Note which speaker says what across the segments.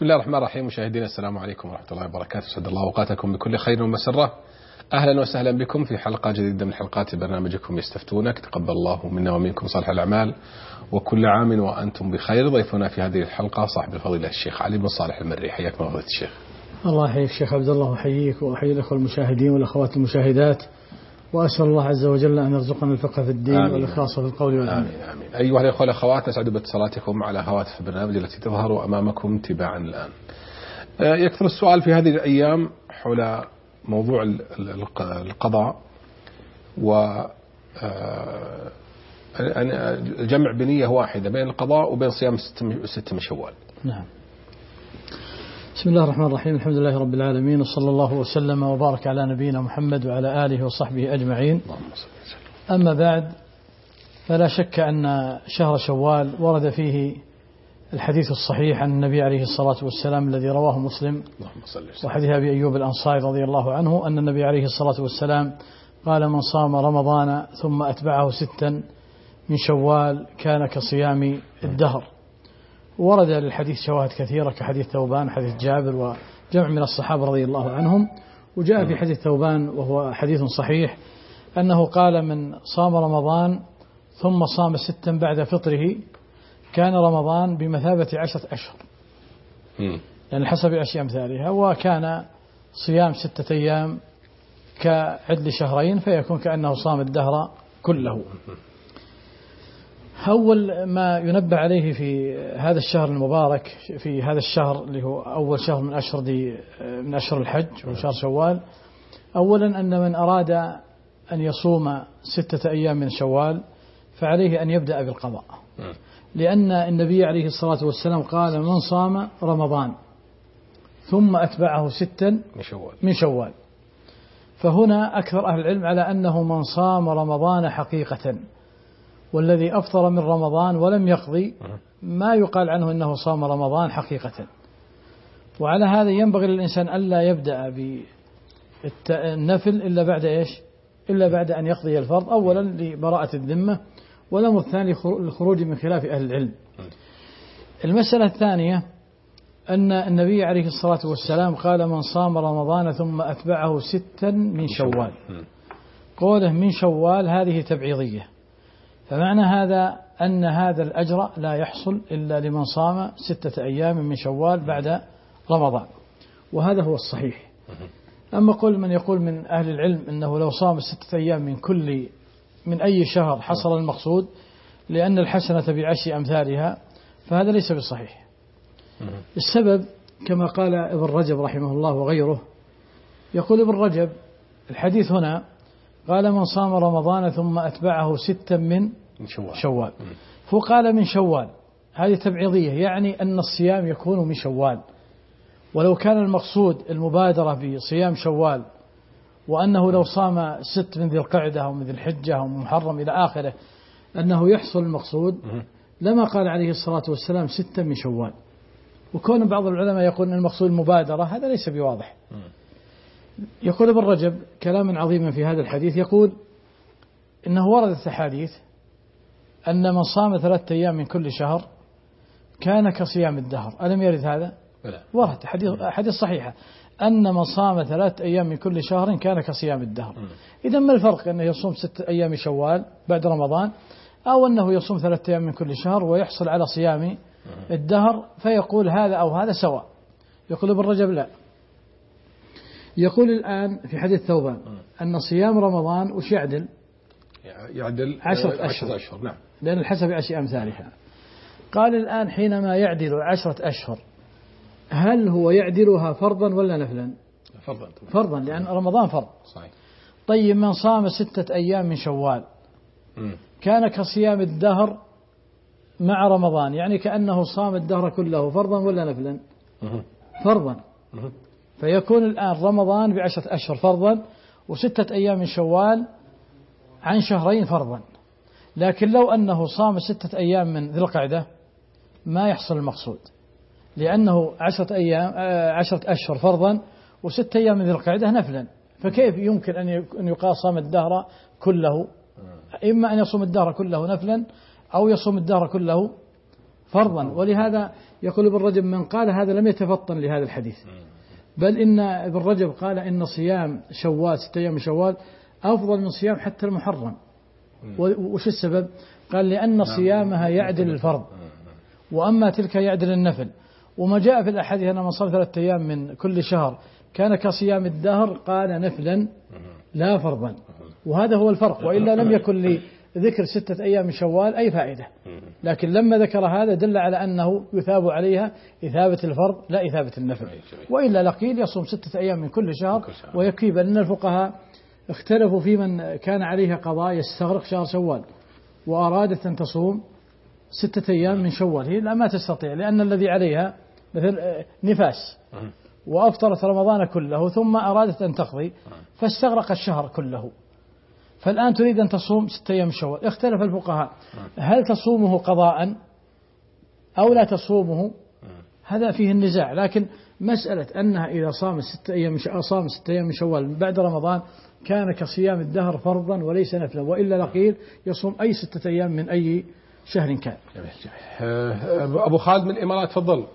Speaker 1: بسم الله الرحمن الرحيم. مشاهدينا السلام عليكم ورحمة الله وبركاته، سعد الله أوقاتكم بكل خير ومسرة. أهلا وسهلا بكم في حلقة جديدة من حلقات برنامجكم يستفتونك. تقبل الله منا ومنكم صالح الأعمال، وكل عام وأنتم بخير. ضيفنا في هذه الحلقة صاحب الفضيلة الشيخ علي بن صالح المري. حياك الله فضيلة الشيخ.
Speaker 2: الله يحييك شيخ عبد الله، وحييك وأحيي الأخوة المشاهدين والأخوات المشاهدات، وأسأل الله عز وجل أن يرزقنا الفقه في الدين والإخلاص في القول والعمل.
Speaker 1: آمين آمين. أيها الأخوة والأخوات، نسعد باتصالاتكم على هواتف البرنامج التي تظهر أمامكم تباعا الآن. يكثر السؤال في هذه الأيام حول موضوع القضاء الجمع بنية واحدة بين القضاء وبين صيام 6 من شوال.
Speaker 2: نعم. بسم الله الرحمن الرحيم، الحمد لله رب العالمين، وصلى الله وسلم وبارك على نبينا محمد وعلى آله وصحبه أجمعين. أما بعد، فلا شك أن شهر شوال ورد فيه الحديث الصحيح عن النبي عليه الصلاة والسلام الذي رواه مسلم، وحديث أبي أيوب الأنصاري رضي الله عنه أن النبي عليه الصلاة والسلام قال: من صام رمضان ثم أتبعه 6 من شوال كان كصيام الدهر. ورد للحديث شواهد كثيرة كحديث ثوبان، حديث جابر، وجمع من الصحابة رضي الله عنهم. وجاء في حديث ثوبان وهو حديث صحيح أنه قال: من صام رمضان ثم صام 6 بعد فطره كان رمضان بمثابة 10 أشهر، يعني حسب 10 أمثالها، وكان صيام 6 أيام كعدل شهرين، فيكون كأنه صام الدهر كله. أول ما ينبه عليه في هذا الشهر المبارك، في هذا الشهر اللي هو أول شهر من أشهر الحج وشهر شوال، أولا أن من أراد أن يصوم 6 أيام من شوال فعليه أن يبدأ بالقضاء، لأن النبي عليه الصلاة والسلام قال: من صام رمضان ثم أتبعه 6 من شوال. فهنا أكثر أهل العلم على أنه من صام رمضان حقيقة، والذي أفطر من رمضان ولم يقضي ما يقال عنه أنه صام رمضان حقيقة. وعلى هذا ينبغي للإنسان ألا يبدأ بالنفل إلا بعد إيش؟ إلا بعد أن يقضي الفرض، أولا لبراءة الذمة، والأمر الثاني للخروج من خلاف أهل العلم. المسألة الثانية أن النبي عليه الصلاة والسلام قال: من صام رمضان ثم أتبعه 6 من شوال. قوله من شوال هذه تبعيضية، فمعنى هذا أن هذا الأجر لا يحصل إلا لمن صام 6 أيام من شوال بعد رمضان، وهذا هو الصحيح. أما قول من يقول من أهل العلم أنه لو صام 6 أيام من أي شهر حصل المقصود لأن الحسنة ب10 أمثالها، فهذا ليس بصحيح. السبب كما قال ابن رجب رحمه الله وغيره، يقول ابن رجب: الحديث هنا قال: من صام رمضان ثم أتبعه 6 من شوال، هو قال من شوال، هذه تبعيضية، يعني أن الصيام يكون من شوال. ولو كان المقصود المبادرة بصيام شوال، وأنه لو صام 6 من ذي القعدة أو من ذي الحجة أو من محرم إلى آخره أنه يحصل المقصود، لما قال عليه الصلاة والسلام 6 من شوال. وكون بعض العلماء يقول أن المقصود المبادرة، هذا ليس بواضح. يقول ابن رجب كلام عظيما في هذا الحديث، يقول إنه وردت أحاديث أن من صام 3 أيام من كل شهر كان كصيام الدهر. ألم يرد هذا؟ ورد حديث صحيحة أن من صام 3 أيام من كل شهر كان كصيام الدهر. إذا ما الفرق أنه يصوم 6 أيام شوال بعد رمضان، أو أنه يصوم 3 أيام من كل شهر ويحصل على صيام الدهر، فيقول هذا أو هذا سواء. يقول ابن رجب لا، يقول الآن في حديث ثوبان أن صيام رمضان وش يعدل 10 أشهر.
Speaker 1: نعم،
Speaker 2: لأن الحسب 10 أمثالها. قال الآن حينما يعدل 10 أشهر، هل هو يعدلها فرضا ولا نفلا؟ فرضا، لأن رمضان فرض.
Speaker 1: صحيح.
Speaker 2: طيب من صام 6 أيام من شوال كان كصيام الدهر مع رمضان، يعني كأنه صام الدهر كله، فرضا ولا نفلا؟ فرضا. فيكون الآن رمضان ب10 أشهر فرضا، و6 أيام من شوال عن شهرين فرضا. لكن لو أنه صام 6 أيام من ذي القعدة ما يحصل المقصود، لأنه 10 أشهر فرضا و6 أيام من ذي القعدة نفلا، فكيف يمكن أن يقال صام الدهر كله؟ إما أن يصوم الدهر كله نفلا، أو يصوم الدهر كله فرضا. ولهذا يقول ابن رجب من قال هذا لم يتفطن لهذا الحديث، بل إن ابن رجب قال إن صيام شوال 6 أيام من شوال أفضل من صيام حتى المحرم. وش السبب؟ قال لأن صيامها يعدل الفرض، وأما تلك يعدل النفل. وما جاء في الأحاديث أن من صام 3 أيام من كل شهر كان كصيام الدهر، قال نفلا لا فرضا. وهذا هو الفرق، وإلا لم يكن لذكر 6 أيام من شوال أي فائدة. لكن لما ذكر هذا دل على أنه يثاب عليها إثابة الفرض لا إثابة النفل، وإلا لقيل يصوم 6 أيام من كل شهر ويكفي. بل أن الفقهاء اختلفوا في من كان عليها قضاء يستغرق شهر شوال وأرادت أن تصوم 6 أيام من شوال، هي لا ما تستطيع، لأن الذي عليها مثل نفاس وأفطرت رمضان كله ثم أرادت أن تقضي فاستغرق الشهر كله، فالآن تريد أن تصوم 6 أيام من شوال. اختلف الفقهاء هل تصومه قضاء أو لا تصومه، هذا فيه النزاع. لكن مسألة أنها إذا صام 6 أيام من شوال بعد رمضان كان كصيام الدهر فرضا وليس نفلا، وإلا لقيل يصوم أي 6 أيام من أي شهر كان.
Speaker 1: أبو خالد من الإمارات، تفضل.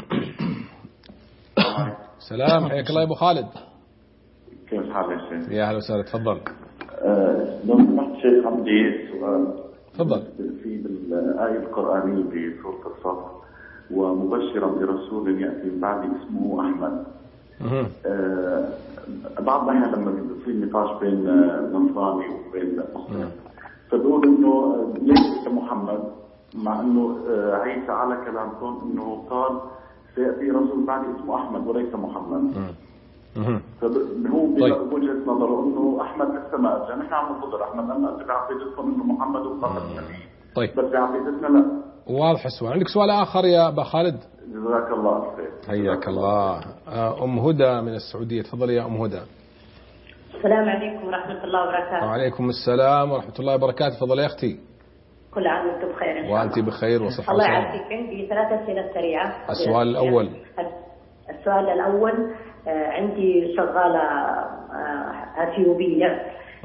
Speaker 1: سلام، حياك الله يا أبو خالد.
Speaker 3: كيف حالك يا شيخ؟
Speaker 1: يا أهلا وسهلا، تفضل.
Speaker 3: لو سمحت شيخ عندي سؤال.
Speaker 1: تفضل.
Speaker 3: في الآية القرآنية بسورة الصف: ومبشرا برسول يأتي من بعد اسمه أحمد. بعض الأحيان لما بيصير نقاش بين نصراني وبين مسلم فبقول إنه ليس محمد، مع إنه عيسى على كلامكم إنه قال سيأتي رسول بعد اسمه أحمد وليس محمد. فهو بوجهة نظره إنه أحمد لسه ما أجا. نحن عم ننتظر أحمد، أما أنت بعقيدتكم إنه محمد وفقط النبي.
Speaker 1: طيب.
Speaker 3: بس بعقيدتنا لا.
Speaker 1: واضح السؤال. عندك سؤال آخر يا أبا خالد؟
Speaker 3: جزاك الله خير.
Speaker 1: حياك الله. أم هدى من السعودية، تفضلي يا أم هدى.
Speaker 4: السلام عليكم ورحمة الله وبركاته.
Speaker 1: وعليكم السلام ورحمة الله وبركاته. تفضلي يا أختي.
Speaker 4: كل عام وأنتم بخير إن شاء الله.
Speaker 1: وأنت بخير وصحة
Speaker 4: الله
Speaker 1: وسلامة.
Speaker 4: يعافيك. عندي 3 أسئلة سريعة.
Speaker 1: السؤال الأول.
Speaker 4: السؤال الأول، عندي شغالة أثيوبية،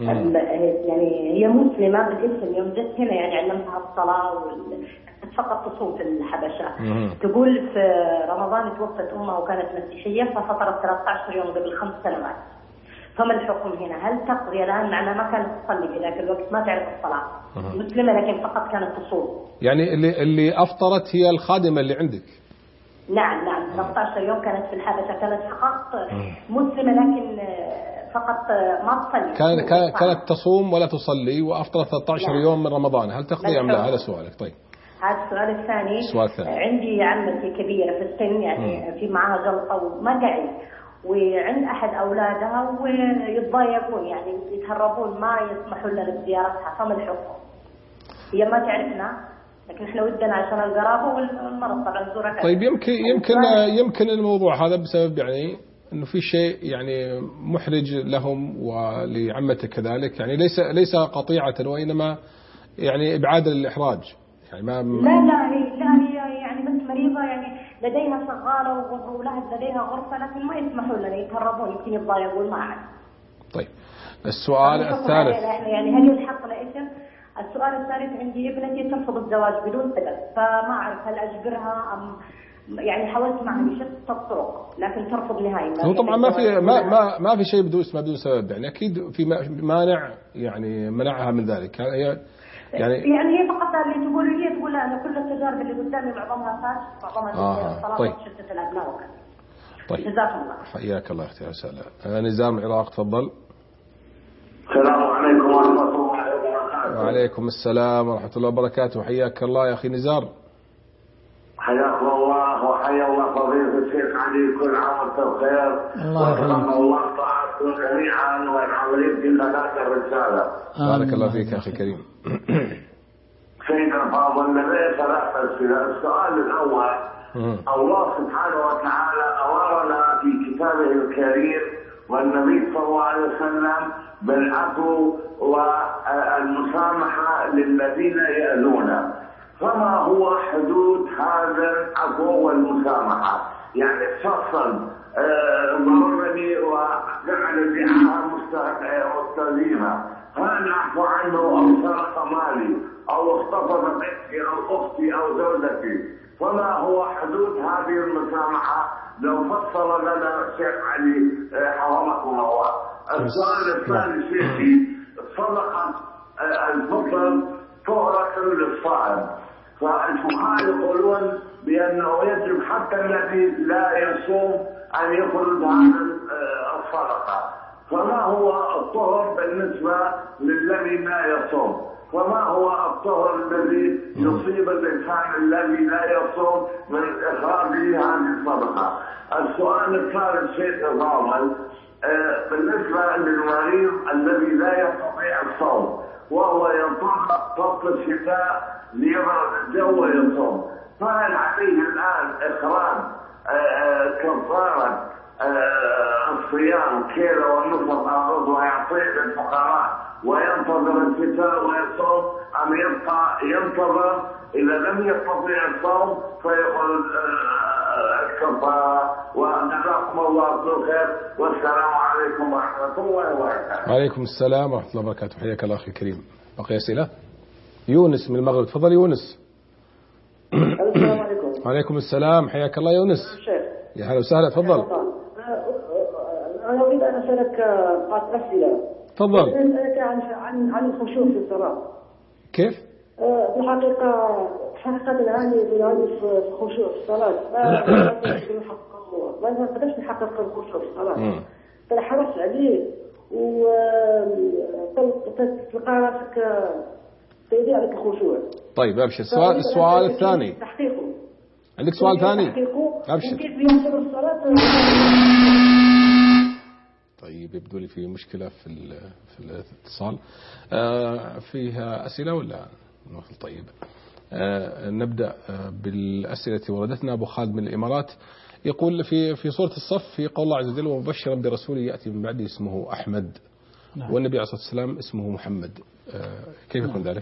Speaker 4: يعني هي مسلمة بالاسم، يوم جت هنا يعني علمتها الصلاة فقط تصوم في الحبشة. تقول في رمضان توفت أمها وكانت مسيحية ففطرت 13 يوم قبل 5 سنوات. فما الحكم هنا؟ هل تقضي الآن؟ معناها ما كانت تصلي في ذاك الوقت، ما تعرف الصلاة، مسلمة لكن فقط كانت تصوم.
Speaker 1: يعني اللي أفطرت هي الخادمة اللي عندك؟
Speaker 4: نعم 13 يوم كانت في الحبشة، كانت فقط مسلمة لكن فقط ما تصلي.
Speaker 1: كانت تصوم ولا تصلي وأفطرت 13 يوم من رمضان، هل تقضي أم لا؟ هذا سؤالك. طيب.
Speaker 4: هذا السؤال الثاني. عندي عمتي كبيرة في السن، يعني في معها جلطة وما قعد، وعند أحد أولادها ويتضايقون يعني يتهربون، ما يسمحوا لنا بزيارتها، فما الحكم؟ هي ما تعرفنا لكن احنا ودنا عشان القرابة والمرض طبعا نزورها.
Speaker 1: طيب يمكن الموضوع هذا بسبب يعني انه في شيء يعني محرج لهم ولعمتك كذلك، يعني ليس قطيعة وإنما يعني إبعاد للإحراج، يعني ما
Speaker 4: لا هي يعني بنت مريضة، يعني لديها شغالة وأولاد لديها غرفة، لكن ما يسمحوا لنا، يتهربون يمكن يتضايقون معنا.
Speaker 1: طيب. السؤال الثالث،
Speaker 4: يعني هل يلحق لإثم؟ السؤال الثالث، عندي ابنتي ترفض الزواج بدون سبب، فما أعرف هل أجبرها أم يعني حاولت معها بشتى الطرق لكن ترفض نهائيا.
Speaker 1: هو طبعا ما في شيء بدون سبب، يعني أكيد في مانع يعني منعها من ذلك. هي
Speaker 4: يعني هي فقط اللي تقول لا، أنا كل التجارب اللي قدامي معظمها فاش، معظمها الصلاة وشتت الأبناء وكذا.
Speaker 1: طيب.
Speaker 4: جزاكم الله.
Speaker 1: حياك الله أختي. وسهلا. نزار من العراق، تفضل.
Speaker 5: السلام عليكم ورحمة الله وبركاته.
Speaker 1: وعليكم السلام ورحمة الله وبركاته. حياك الله يا أخي نزار.
Speaker 5: حياكم الله وحيا الله فضيلة الشيخ علي، كل عام وانتم بخير.
Speaker 2: الله يحييك.
Speaker 5: الله طاعتكم جميعا والعملين في قناة الرسالة.
Speaker 1: بارك الله فيك يا أخي كريم.
Speaker 5: سيدنا فاضل النبي 3 أسئلة. السؤال الأول: الله سبحانه وتعالى أمرنا في كتابه الكريم والنبي صلى الله عليه وسلم بالعفو والمسامحة للذين يأذون، فما هو حدود هذا العفو والمسامحة؟ يعني شخصا ضربني وجعل دعاء مستديمة، هل أعفو عنه أو سرق مالي أو اختطف بنتي أو أختي أو زوجتي؟ فما هو حدود هذه المسامحة؟ لو فصل لنا الشيخ علي حرمكم الله. السؤال الثاني شيخي، صدقة الفطر طهرة للصائم، فالفقهاء يقولون بأنه يجب حتى الذي لا يصوم أن يخرج هذا الصدقة، فما هو الطهر بالنسبة للذي لا يصوم؟ وما هو الطهر الذي يصيب الإنسان الذي لا يصوم من إخراجه هذه الصدقة؟ السؤال الثالث شيء إضافي بالنسبة للمريض الذي لا يستطيع الصوم وهو ينتظر فصل الشتاء ليبرد الجو ويصوم، فهل عليه الآن إخراج كفارة الصيام كيلو ونصف أرز ويعطيه للفقراء وينتظر الشتاء ويصوم، أم يبقى ينتظر إذا لم يستطيع الصوم فيقول الكفارة؟ وجزاكم الله كل خير، والسلام عليكم ورحمة الله وبركاته.
Speaker 1: وعليكم السلام ورحمة الله وبركاته. حياك الله أخي الكريم. بقي أسئلة؟ يونس من المغرب، تفضل يونس.
Speaker 6: السلام عليكم.
Speaker 1: وعليكم السلام، حياك الله يونس. يا هلا وسهلا، تفضل.
Speaker 6: أنا أريد أن أسألك بعض أسئلة.
Speaker 1: تفضل.
Speaker 6: أسألك عن الخشوع في الصلاة.
Speaker 1: كيف؟
Speaker 6: في الحقيقة الآن في الخشوع في الصلاة ما نقدرش نحقق الخشوع في الصلاة. تنحرص عليه وتلقى راسك تضيع عليك الخشوع.
Speaker 1: طيب أبشر. السؤال الثاني.
Speaker 6: تحقيقه.
Speaker 1: عندك سؤال ثاني؟ أبشر.
Speaker 6: كيف ينشر الصلاة؟
Speaker 1: طيب يبدو لي في مشكلة في الاتصال. فيها أسئلة ولا نوصل؟ طيب نبدأ بالأسئلة التي وردتنا. أبو خالد من الإمارات يقول في سورة الصف في قول الله عز وجل ومبشرا برسول يأتي من بعده اسمه أحمد. نعم. والنبي عليه الصلاة والسلام اسمه محمد، كيف يكون ذلك؟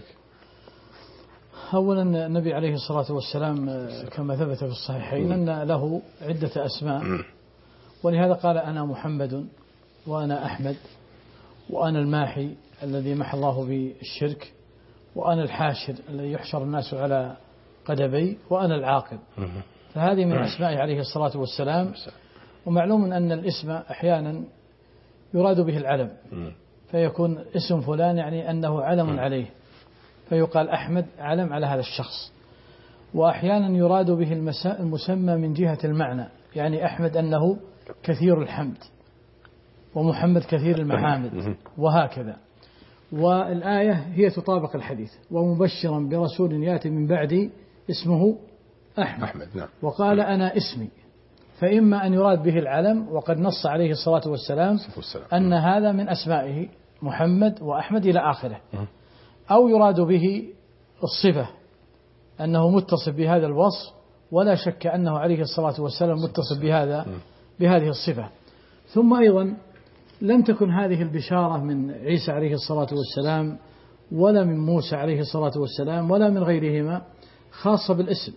Speaker 2: أولا النبي عليه الصلاة والسلام كما ثبت في الصحيحين أن له عدة أسماء، ولهذا قال أنا محمد وأنا أحمد وأنا الماحي الذي محى الله بالشرك وأنا الحاشر الذي يحشر الناس على قدمي وأنا العاقب. فهذه من أسمائه عليه الصلاة والسلام. ومعلوم أن الاسم أحيانا يراد به العلم، فيكون اسم فلان يعني أنه علم عليه، فيقال أحمد علم على هذا الشخص. وأحيانا يراد به المسمى من جهة المعنى، يعني أحمد أنه كثير الحمد ومحمد كثير المحامد وهكذا. والآية هي تطابق الحديث ومبشرا برسول يأتي من بعدي اسمه أحمد. نعم. وقال أنا اسمي، فإما أن يراد به العلم وقد نص عليه الصلاة والسلام أن هذا من أسمائه محمد وأحمد إلى آخره، أو يراد به الصفة أنه متصف بهذا الوصف، ولا شك أنه عليه الصلاة والسلام متصف بهذه الصفة. ثم أيضا لم تكن هذه البشارة من عيسى عليه الصلاة والسلام ولا من موسى عليه الصلاة والسلام ولا من غيرهما خاصة بالاسم،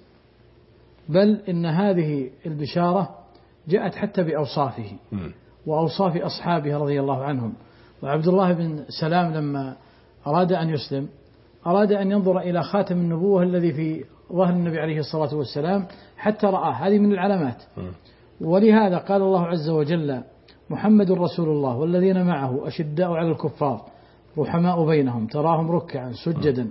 Speaker 2: بل إن هذه البشارة جاءت حتى بأوصافه وأوصاف أصحابه رضي الله عنهم. وعبد الله بن سلام لما أراد أن يسلم أراد أن ينظر إلى خاتم النبوة الذي في ظهر النبي عليه الصلاة والسلام حتى رآه، هذه من العلامات. ولهذا قال الله عز وجل محمد رسول الله والذين معه أشداء على الكفار رحماء بينهم تراهم ركعا سجدا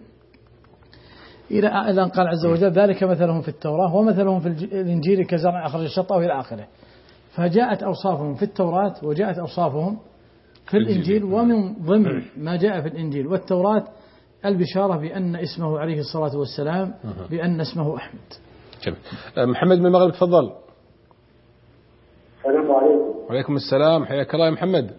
Speaker 2: إلى أن قال عز وجل ذلك مثلهم في التوراة ومثلهم في الإنجيل كزرع أخرج شطأه إلى آخره. فجاءت أوصافهم في التوراة وجاءت أوصافهم في الإنجيل، ومن ضمن ما جاء في الإنجيل والتوراة البشارة بأن اسمه عليه الصلاة والسلام بأن اسمه أحمد.
Speaker 1: محمد من المغرب تفضل.
Speaker 6: السلام عليكم.
Speaker 1: وعليكم السلام، حياك الله يا محمد.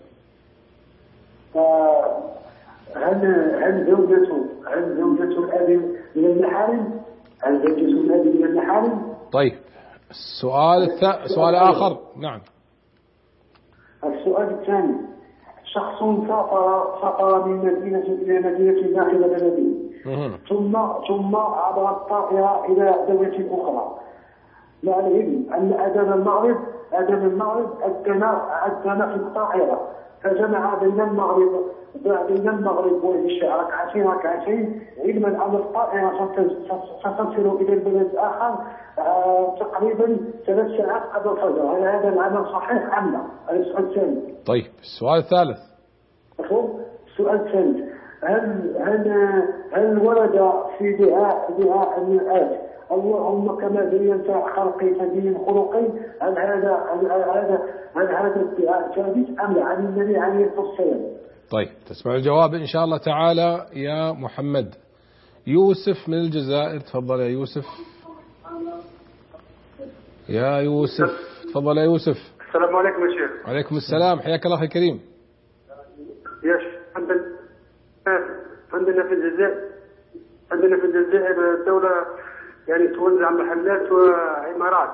Speaker 6: هل زوجة الأب من المحارم؟ هل زوجة الأب من المحارم؟
Speaker 1: طيب سؤال آخر. نعم.
Speaker 6: السؤال الثاني، شخص سافر من مدينة إلى مدينة داخل بلده ثم عبر الطائرة إلى دولة أخرى، مع العلم أن أذان المغرب أذن في الطائرة، فجمع بين المغرب بين المغرب والعشاء ركعتين علما أن الطائرة ستصل إلى البلد الآخر تقريبا 3 ساعات قبل الفجر. هل هذا العمل صحيح أم لا؟ هذا السؤال الثاني.
Speaker 1: طيب السؤال الثالث.
Speaker 6: السؤال الثالث، هل ورد في دعاء المئات اللهم كما زينت خلقي فزين خلقي، هل هذا الدعاء ثابت أم لا عن النبي عليه الصلاة والسلام؟
Speaker 1: طيب تسمع الجواب إن شاء الله تعالى يا محمد. يوسف من الجزائر، تفضل يا يوسف. يا يوسف تفضل يا يوسف.
Speaker 7: السلام عليكم يا شيخ.
Speaker 1: وعليكم السلام، حياك الله أخي كريم.
Speaker 7: يا شيخ عندنا في الجزائر الدولة يعني توزع محلات وعمارات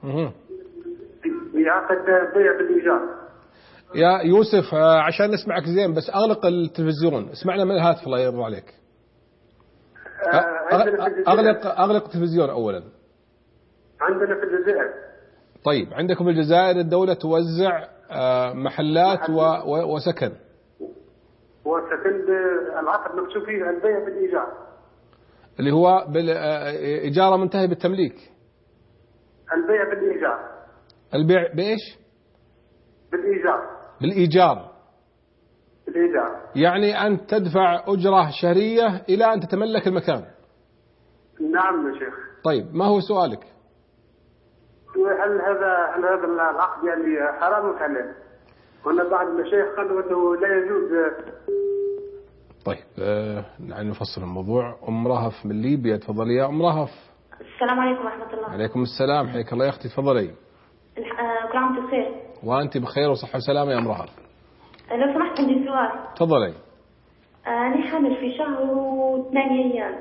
Speaker 7: بيعقد بيع بالإيجار.
Speaker 1: يا يوسف عشان نسمعك زين بس أغلق التلفزيون، اسمعنا من الهاتف الله يرضى عليك. أغلق التلفزيون أولا.
Speaker 7: عندنا في الجزائر.
Speaker 1: طيب عندكم في الجزائر الدولة توزع محلات وسكن.
Speaker 7: وسكن العقد مكتوب فيه البيع بالإيجار.
Speaker 1: اللي هو بالإجارة منتهي بالتمليك.
Speaker 7: البيع بالإيجار.
Speaker 1: البيع بإيش؟ بالإيجار. يعني أنت تدفع أجرة شهرية إلى أن تتملك المكان.
Speaker 7: نعم يا شيخ.
Speaker 1: طيب ما هو سؤالك؟
Speaker 7: هل هذا العقد يعني حرام أم حلال؟ هنا بعض المشايخ قالوا أنه لا يجوز.
Speaker 1: طيب يعني نفصل الموضوع. أم رهف من ليبيا، تفضلي يا أم رهف.
Speaker 8: السلام عليكم ورحمة الله.
Speaker 1: عليكم السلام، حياك الله يا أختي، تفضلي.
Speaker 8: كل عام وأنت بخير.
Speaker 1: وأنت بخير وصحة وسلامة يا أم رهف.
Speaker 8: لو سمحت عندي سؤال.
Speaker 1: تفضلي.
Speaker 8: أنا حامل في شهر و8 أيام.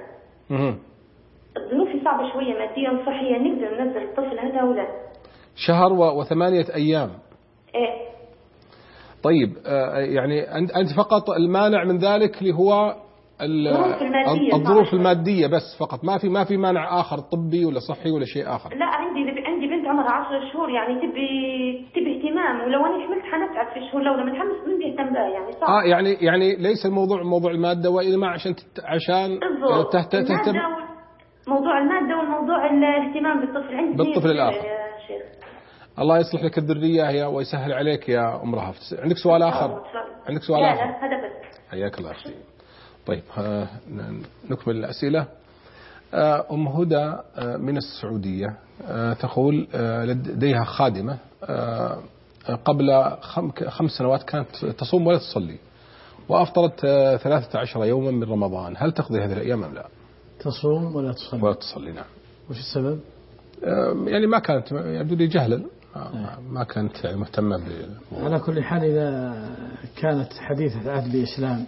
Speaker 8: ظروفي صعبة شوية ماديا وصحيا، نقدر ننزل الطفل هذا ولا؟
Speaker 1: شهر و8 أيام.
Speaker 8: إيه.
Speaker 1: طيب يعني أنت فقط المانع من ذلك اللي هو الظروف المادية بس فقط، ما في مانع آخر طبي ولا صحي ولا شيء آخر؟
Speaker 8: لا، عندي بنت عمرها 10 شهور يعني تبي اهتمام، ولو أنا حملت حنتعب في الشهور، لو لما نحمس من بيهتم بها يعني صح. يعني ليس الموضوع موضوع المادة وإنما عشان تهتم. موضوع المادة والموضوع الاهتمام بالطفل. عندي
Speaker 1: بالطفل الآخر. الله يصلح لك الذرية ويسهل عليك يا أم رهف. عندك سؤال آخر؟ عندك سؤال آخر؟
Speaker 8: لا هذا بس.
Speaker 1: حياك الله أختي. طيب نكمل الأسئلة. أم هدى من السعودية تقول لديها خادمة قبل 5 سنوات كانت تصوم ولا تصلي، وأفطرت 13 يوما من رمضان، هل تقضي هذه الأيام أم لا؟
Speaker 2: تصوم ولا تصلي؟
Speaker 1: ولا تصلي، نعم.
Speaker 2: وش السبب؟
Speaker 1: يعني ما كانت يبدو لي جهلا، ما كانت يعني مهتمة
Speaker 2: على كل حال إذا كانت حديثة عهد بإسلام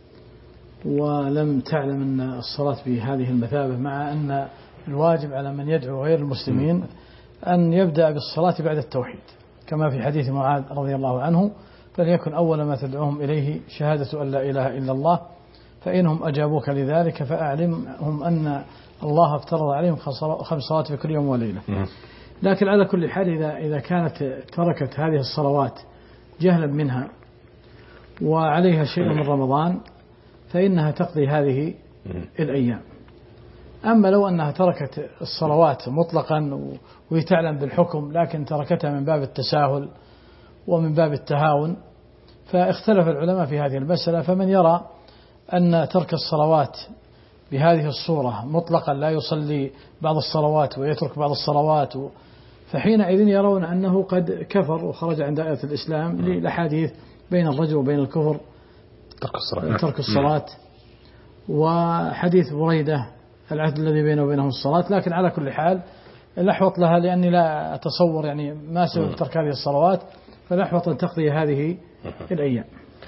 Speaker 2: ولم تعلم أن الصلاة بهذه المثابة، مع أن الواجب على من يدعو غير المسلمين أن يبدأ بالصلاة بعد التوحيد، كما في حديث معاذ رضي الله عنه: فليكن أول ما تدعوهم إليه شهادة أن لا إله إلا الله، فإنهم أجابوك لذلك فأعلمهم أن الله افترض عليهم 5 صلوات في كل يوم وليلة. لكن على كل حال إذا كانت تركت هذه الصلوات جهلا منها وعليها شيء من رمضان فإنها تقضي هذه الأيام. أما لو أنها تركت الصلوات مطلقا وهي تعلم بالحكم لكن تركتها من باب التساهل ومن باب التهاون، فاختلف العلماء في هذه المسألة. فمن يرى أن ترك الصلوات بهذه الصورة مطلقا لا يصلي بعض الصلوات ويترك بعض الصلوات، فحينئذ يرون أنه قد كفر وخرج عن دائرة الإسلام للأحاديث بين الرجل وبين الكفر ترك الصلاة وحديث بريدة العهد الذي بينه وبينهم الصلاة. لكن على كل حال الأحوط لها، لأني لا أتصور يعني ما سبب ترك هذه الصلوات، فالأحوط أن تقضي هذه الأيام.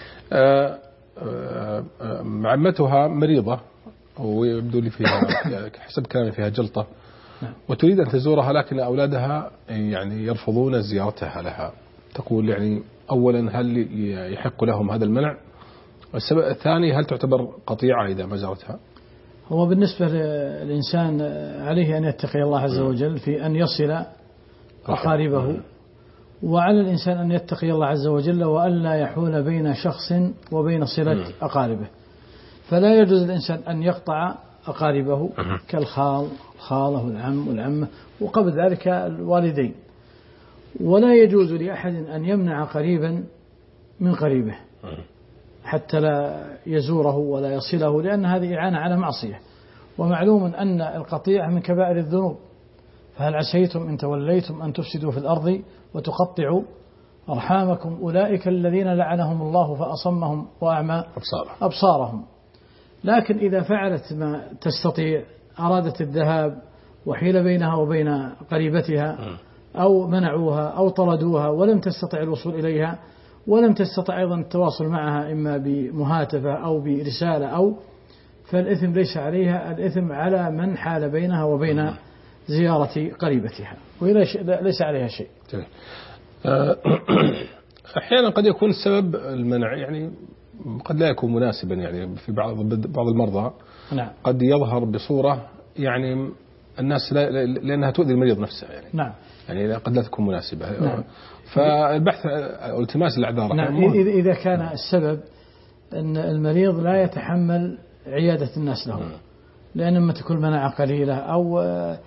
Speaker 1: عمتها مريضة ويبدو لي فيها حسب كلامي فيها جلطة وتريد أن تزورها، لكن أولادها يعني يرفضون زيارتها لها. تقول يعني أولا هل يحق لهم هذا المنع؟ والسبب الثاني هل تعتبر قطيعة إذا ما زارتها؟
Speaker 2: هو بالنسبة للإنسان عليه أن يتقي الله عز وجل في أن يصل أقاربه وعلى الإنسان أن يتقي الله عز وجل وألا يحول بين شخص وبين صلة أقاربه. فلا يجوز الإنسان أن يقطع أقاربه كالخال الخالة والعم والعمة وقبل ذلك الوالدين. ولا يجوز لأحد أن يمنع قريبا من قريبه حتى لا يزوره ولا يصله، لأن هذه إعانة على معصية. ومعلوم أن القطيعة من كبائر الذنوب. فهل عسيتم إن توليتم أن تفسدوا في الأرض وتقطعوا أرحامكم أولئك الذين لعنهم الله فأصمهم وأعمى أبصارهم. لكن إذا فعلت ما تستطيع، أرادت الذهاب وحيل بينها وبين قريبتها أو منعوها أو طردوها ولم تستطع الوصول إليها ولم تستطع أيضا التواصل معها إما بمهاتفة أو برسالة فالإثم ليس عليها، الإثم على من حال بينها وبين زيارة قريبتها وليس عليها شيء.
Speaker 1: أحيانا قد يكون السبب المنع يعني قد لا يكون مناسبا، يعني في بعض المرضى
Speaker 2: نعم. قد
Speaker 1: يظهر بصورة يعني الناس لأنها تؤذي المريض نفسه يعني.
Speaker 2: نعم.
Speaker 1: يعني قد لا تكون مناسبة.
Speaker 2: نعم.
Speaker 1: فالبحث أو التماس الأعذار.
Speaker 2: نعم. إذا كان السبب أن المريض لا يتحمل عيادة الناس له لأن لما تكون مناعة قليلة أو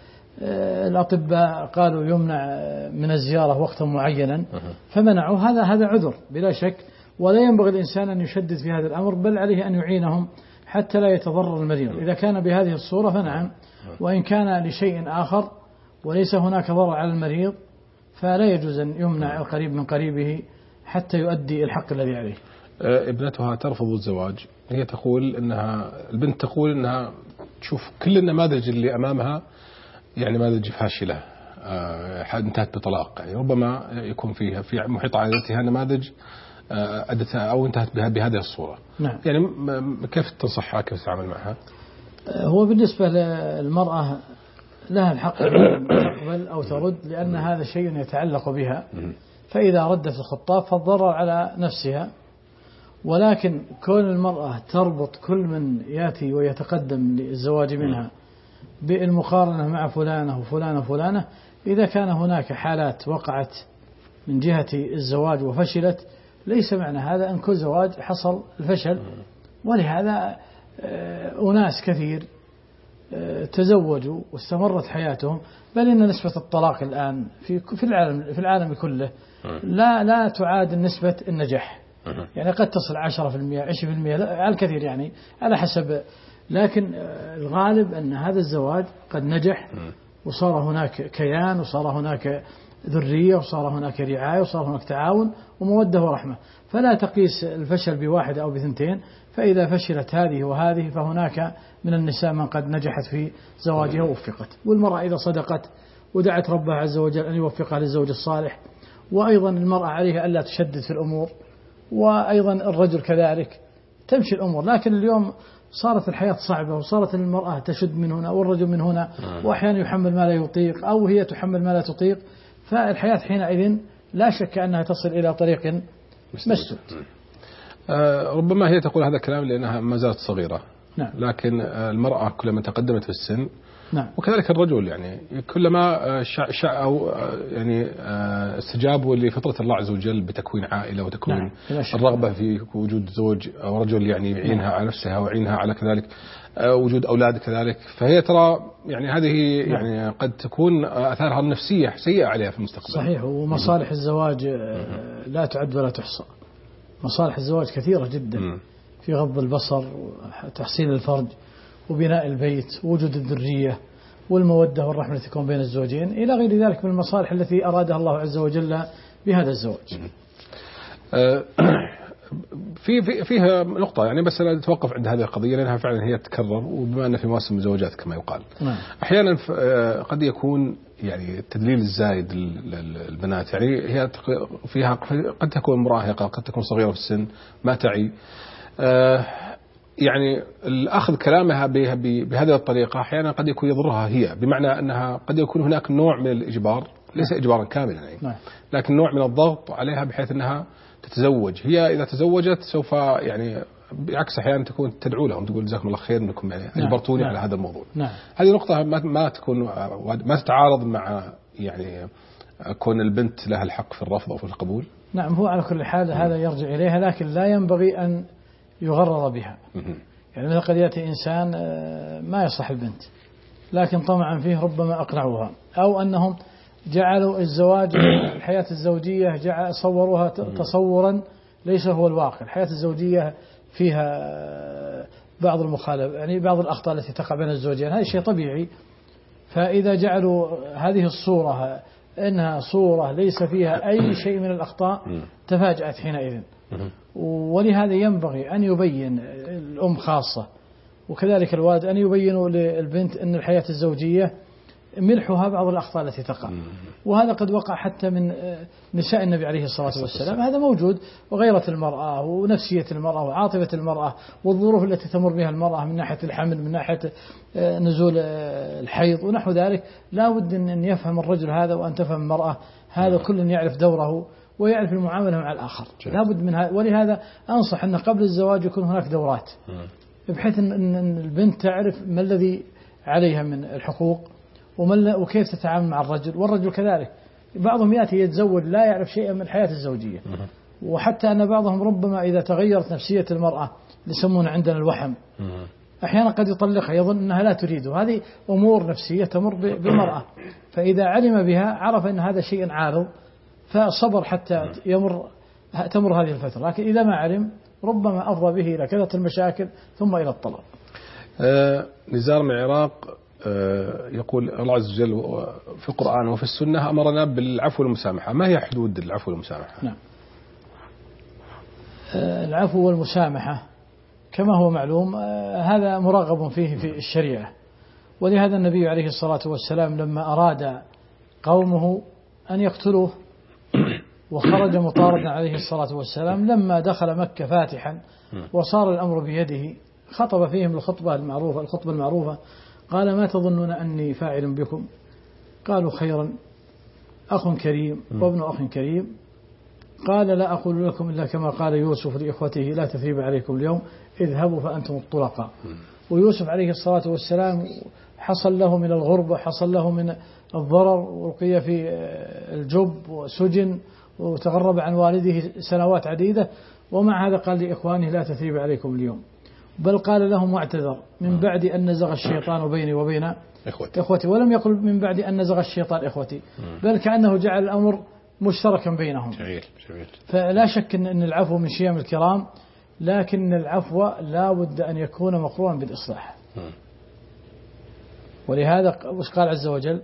Speaker 2: الأطباء قالوا يمنع من الزيارة وقتا معينا فمنعوا، هذا عذر بلا شك. ولا ينبغي الإنسان أن يشدد في هذا الأمر، بل عليه أن يعينهم حتى لا يتضرر المريض. إذا كان بهذه الصورة فنعم، وإن كان لشيء آخر وليس هناك ضرر على المريض فلا يجوز أن يمنع القريب من قريبه حتى يؤدي الحق الذي عليه.
Speaker 1: ابنتها ترفض الزواج، هي تقول البنت تقول أنها تشوف كل النماذج اللي أمامها يعني نماذج فاشلة انتهت بطلاق، يعني ربما يكون فيها في محيط عائلتها نماذج أدتها أو انتهت بهذه الصورة.
Speaker 2: نعم.
Speaker 1: يعني كيف تنصحها، كيف تتعامل معها؟
Speaker 2: هو بالنسبة للمرأة لها الحق أن تقبل أو ترد، لأن هذا شيء يتعلق بها، فإذا ردت الخطاب فالضرر على نفسها. ولكن كون المرأة تربط كل من يأتي ويتقدم للزواج منها بالمقارنة مع فلانة وفلانة وفلانة، إذا كان هناك حالات وقعت من جهة الزواج وفشلت ليس معنى هذا أن كل زواج حصل الفشل. ولهذا أناس كثير تزوجوا واستمرت حياتهم، بل إن نسبة الطلاق الآن في العالم كله لا تعادل نسبة النجاح، يعني قد تصل 10% 20% على الكثير يعني على حسب. لكن الغالب أن هذا الزواج قد نجح وصار هناك كيان وصار هناك ذرية وصار هناك رعاية وصار هناك تعاون ومودة ورحمة. فلا تقيس الفشل بواحد أو بثنتين، فإذا فشلت هذه وهذه فهناك من النساء من قد نجحت في زواجها ووفقت. والمرأة إذا صدقت ودعت ربها عز وجل أن يوفقها للزوج الصالح. وأيضا المرأة عليها ألا تشدد في الأمور، وأيضا الرجل كذلك تمشي الأمور. لكن اليوم صارت الحياة صعبة وصارت المرأة تشد من هنا والرجل من هنا، وأحيانا يحمل ما لا يطيق أو هي تحمل ما لا تطيق، فالحياة حينئذ لا شك أنها تصل إلى طريق مسدود.
Speaker 1: ربما هي تقول هذا الكلام لأنها ما زالت صغيرة.
Speaker 2: نعم.
Speaker 1: لكن المرأة كلما تقدمت في السن
Speaker 2: نعم.
Speaker 1: وكذلك الرجل يعني كلما أو يعني استجابوا لفطرة الله عز وجل بتكوين عائلة وتكوين
Speaker 2: نعم.
Speaker 1: الرغبة في وجود زوج أو رجل يعني يعينها على نفسها ويعينها على كذلك وجود أولاد كذلك، فهي ترى يعني هذه يعني قد تكون آثارها النفسية سيئة عليها في المستقبل.
Speaker 2: صحيح. ومصالح الزواج لا تعد ولا تحصى. مصالح الزواج كثيرة جدا في غض البصر وتحصيل الفرج وبناء البيت ووجود الذرية والمودة والرحمة تكون بين الزوجين إلى غير ذلك من المصالح التي أرادها الله عز وجل بهذا الزواج.
Speaker 1: فيها نقطة يعني بس أنا أتوقف عند هذه القضية لأنها فعلا هي تتكرر، وبما أن في مواسم الزواجات كما يقال أحيانا قد يكون يعني التدليل الزايد للبنات، يعني هي فيها قد تكون مراهقة قد تكون صغيرة في السن ما تعي، يعني الأخذ كلامها بهذه الطريقة أحيانا قد يكون يضرها هي، بمعنى أنها قد يكون هناك نوع من الإجبار ليس إجبارا كاملا يعني لكن نوع من الضغط عليها بحيث أنها تتزوج. هي إذا تزوجت سوف يعني بعكس أحيانا تكون تدعو لهم تقول جزاكم الله خير أنكم يعني أجبرتوني على هذا الموضوع. هذه نقطة ما تكون ما تتعارض مع يعني كون البنت لها الحق في الرفض أو في القبول؟
Speaker 2: نعم، هو على كل حال هذا يرجع إليها، لكن لا ينبغي أن يغرر بها. يعني مثلا قد يأتي إنسان ما يصح البنت لكن طمعا فيه ربما أقنعوها، أو أنهم جعلوا الزواج الحياة الزوجية صوروها تصورا ليس هو الواقع. الحياة الزوجية فيها بعض المخالف، يعني بعض الأخطاء التي تقع بين الزوجين، هذا شيء طبيعي. فإذا جعلوا هذه الصورة إنها صورة ليس فيها أي شيء من الأخطاء تفاجأت حينئذ. ولهذا ينبغي أن يبين الأم خاصة وكذلك الوالد أن يبينوا للبنت أن الحياة الزوجية ملحها بعض الأخطاء التي تقع، وهذا قد وقع حتى من نساء النبي عليه الصلاة والسلام، هذا موجود. وغيرة المرأة ونفسية المرأة وعاطفة المرأة والظروف التي تمر بها المرأة من ناحية الحمل، من ناحية نزول الحيض ونحو ذلك، لا بد أن يفهم الرجل هذا وأن تفهم المرأة هذا، كل يعرف دوره ويعرف المعاملة مع الآخر، لا بد من هذا. ولهذا أنصح أن قبل الزواج يكون هناك دورات بحيث أن البنت تعرف ما الذي عليها من الحقوق وكيف تتعامل مع الرجل، والرجل كذلك. بعضهم يأتي يتزوج لا يعرف شيئا من الحياة الزوجية، وحتى أن بعضهم ربما إذا تغيرت نفسية المرأة يسمون عندنا الوحم، أحيانا قد يطلقها يظن أنها لا تريده. هذه أمور نفسية تمر بالمرأة، فإذا علم بها عرف أن هذا شيء عارض فصبر حتى تمر هذه الفترة. لكن إذا ما علم ربما أفضى به إلى كثرة المشاكل ثم إلى الطلاق.
Speaker 1: نزار من العراق يقول الله عز وجل في القرآن وفي السنة أمرنا بالعفو والمسامحة، ما هي حدود العفو والمسامحة؟
Speaker 2: نعم، العفو والمسامحة كما هو معلوم هذا مرغب فيه في الشريعة، ولهذا النبي عليه الصلاة والسلام لما أراد قومه أن يقتلوه وخرج مطاردا عليه الصلاة والسلام، لما دخل مكة فاتحا وصار الأمر بيده خطب فيهم الخطبة المعروفة، قال ما تظنون أني فاعل بكم؟ قالوا خيرا، أخ كريم وابن أخ كريم. قال لا أقول لكم إلا كما قال يوسف لإخوته لا تثريب عليكم اليوم اذهبوا فأنتم الطلقاء. ويوسف عليه الصلاة والسلام حصل له من الغربة، حصل له من الضرر، ولقي في الجب وسجن وتغرب عن والده سنوات عديدة، ومع هذا قال لإخوانه لا تثريب عليكم اليوم، بل قال لهم واعتذر من بعد أن نزغ الشيطان بيني وبين إخوتي، ولم يقل من بعد أن نزغ الشيطان إخوتي، بل كأنه جعل الأمر مشتركا بينهم.
Speaker 1: جميل.
Speaker 2: فلا شك أن العفو من شيم الكرام، لكن العفو لا بد أن يكون مقرونا بالإصلاح. ولهذا وش قال عز وجل؟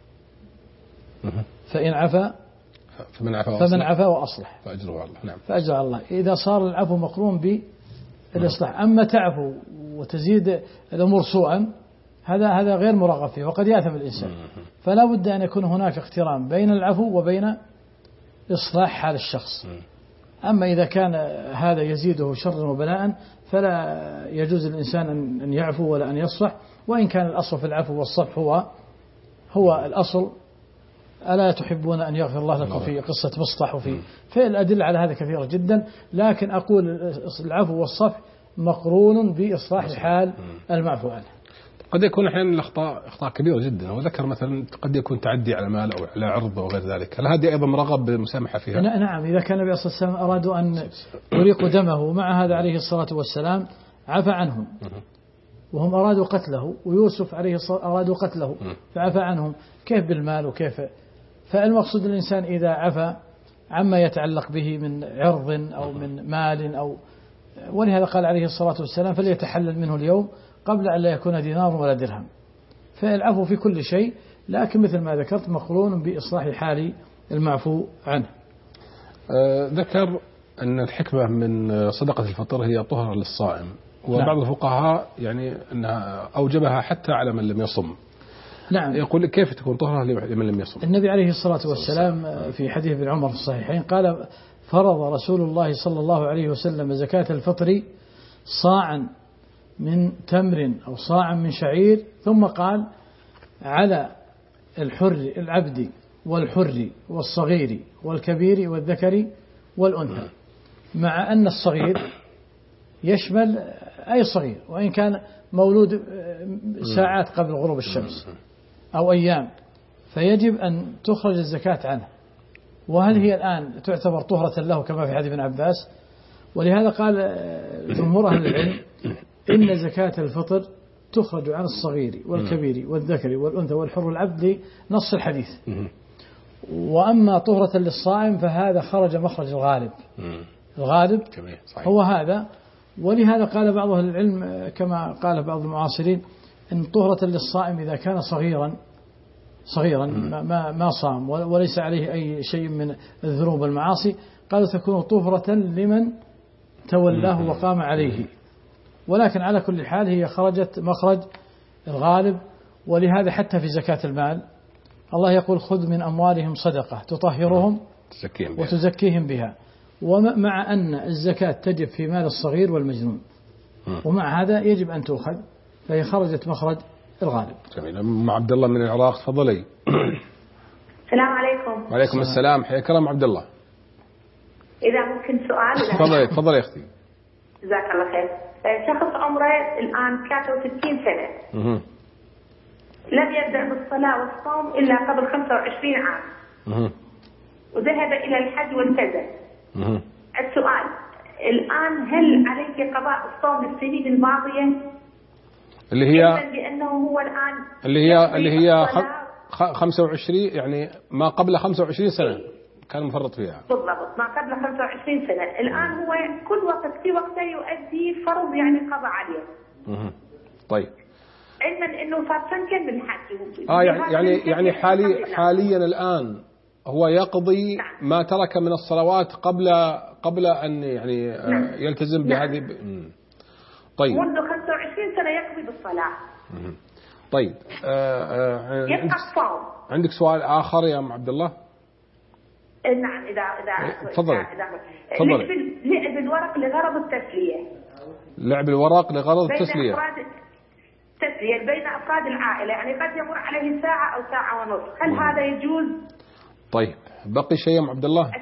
Speaker 2: فإن عفا فمن عفا وأصلح
Speaker 1: فأجره على الله. نعم،
Speaker 2: فأجره على الله. إذا صار العفو مقرون بالإصلاح، أما تعفو وتزيد الأمور سوءا هذا غير مرغب فيه وقد يأثم الإنسان. فلا بد أن يكون هناك اقتران بين العفو وبين إصلاح حال الشخص. أما إذا كان هذا يزيده شرا وبلاء فلا يجوز الإنسان أن يعفو ولا أن يصفح، وإن كان الأصل في العفو والصفح هو الأصل. ألا تحبون أن يغفر الله لكم في قصة مصطح في الأدلة على هذا كثيرة جدا، لكن أقول العفو والصفح مقرون بإصلاح حال المعفو عنه.
Speaker 1: قد يكون أحيانا الأخطاء كبيرة جدا، وذكر مثلا قد يكون تعدي على مال أو على عرض وغير ذلك، هل هذه أيضا مرغب بالمسامحة فيها؟
Speaker 2: نعم، إذا كان النبي صلى الله عليه وسلم أرادوا أن يريقوا دمه، مع هذا عليه الصلاة والسلام عفى عنهم، وهم أرادوا قتله، ويوسف عليه الصلاة أرادوا قتله فعفى عنهم، كيف بالمال وكيف؟ فالمقصود الإنسان إذا عفى عما يتعلق به من عرض أو من مال ولهذا قال عليه الصلاة والسلام فليتحلل منه اليوم قبل أن لا يكون دينار ولا درهم. فالعفو في كل شيء، لكن مثل ما ذكرت مقرون بإصلاح حال المعفو عنه.
Speaker 1: ذكر أن الحكمة من صدقة الفطر هي طهرة للصائم، وبعض الفقهاء يعني أنها أوجبها حتى على من لم يصم.
Speaker 2: نعم،
Speaker 1: يقول كيف تكون طهرة لمن لم يصم؟
Speaker 2: النبي عليه الصلاة والسلام في حديث ابن عمر في الصحيحين قال فرض رسول الله صلى الله عليه وسلم زكاة الفطر صاعا من تمر أو صاعا من شعير، ثم قال على العبد والحر والصغير والكبير والذكر والأنثى، مع أن الصغير يشمل أي صغير وإن كان مولود ساعات قبل غروب الشمس أو أيام، فيجب أن تخرج الزكاة عنه. وهل هي الآن تعتبر طهرة له كما في حديث ابن عباس؟ ولهذا قال جمهور أهل العلم إن زكاة الفطر تخرج عن الصغير والكبير والذكر والأنثى والحر والعبد لنص الحديث. وأما طهرة للصائم فهذا خرج مخرج الغالب. الغالب هو هذا. ولهذا قال بعض أهل العلم كما قال بعض المعاصرين إن طهرة للصائم إذا كان صغيرا ما صام وليس عليه أي شيء من الذنوب والمعاصي، قالوا تكون طهرة لمن تولاه وقام عليه. ولكن على كل حال هي خرجت مخرج الغالب. ولهذا حتى في زكاة المال الله يقول خذ من أموالهم صدقة تطهرهم وتزكيهم بها. ومع أن الزكاة تجب في مال الصغير والمجنون، ومع هذا يجب أن تؤخذ، فهي خرجت مخرج الغالب.
Speaker 1: جميل. أم عبد الله من العراق تفضلي.
Speaker 9: السلام عليكم.
Speaker 1: وعليكم السلام، حياك الله عبد الله.
Speaker 9: إذا ممكن سؤال.
Speaker 1: تفضلي يا أختي.
Speaker 9: جزاك الله خير. شخص عمره الآن 63 سنة لم يبدأ بالصلاة والصوم إلا قبل 25 عام وذهب إلى الحج والتزم. السؤال الآن هل عليك قضاء الصوم السنين الماضية
Speaker 1: اللي هي
Speaker 9: لأنه هو الآن
Speaker 1: اللي هي 25 يعني ما قبل 25 سنة كان مفرط فيها؟
Speaker 9: بالضبط، ما قبل 25 سنة. الآن هو كل وقت في وقته يؤدي فرض يعني قضى عليه.
Speaker 1: طيب.
Speaker 9: علما انه صار سنكن بالحج.
Speaker 1: يعني حاليا الآن هو يقضي ما ترك من الصلوات قبل أن يعني يلتزم بهذه. طيب.
Speaker 9: منذ 25 سنة يقضي بالصلاة.
Speaker 1: طيب.
Speaker 9: يبقى الصوم.
Speaker 1: عندك سؤال آخر يا أم عبد الله؟
Speaker 9: نعم. إذا
Speaker 1: تفضلي.
Speaker 9: لعب الورق لغرض التسلية.
Speaker 1: لعب الورق لغرض التسلية.
Speaker 9: تسلية بين أفراد العائلة، يعني قد يمر عليه ساعة أو ساعة ونصف، هل هذا يجوز؟
Speaker 1: طيب، بقي شيء يا أم عبد الله؟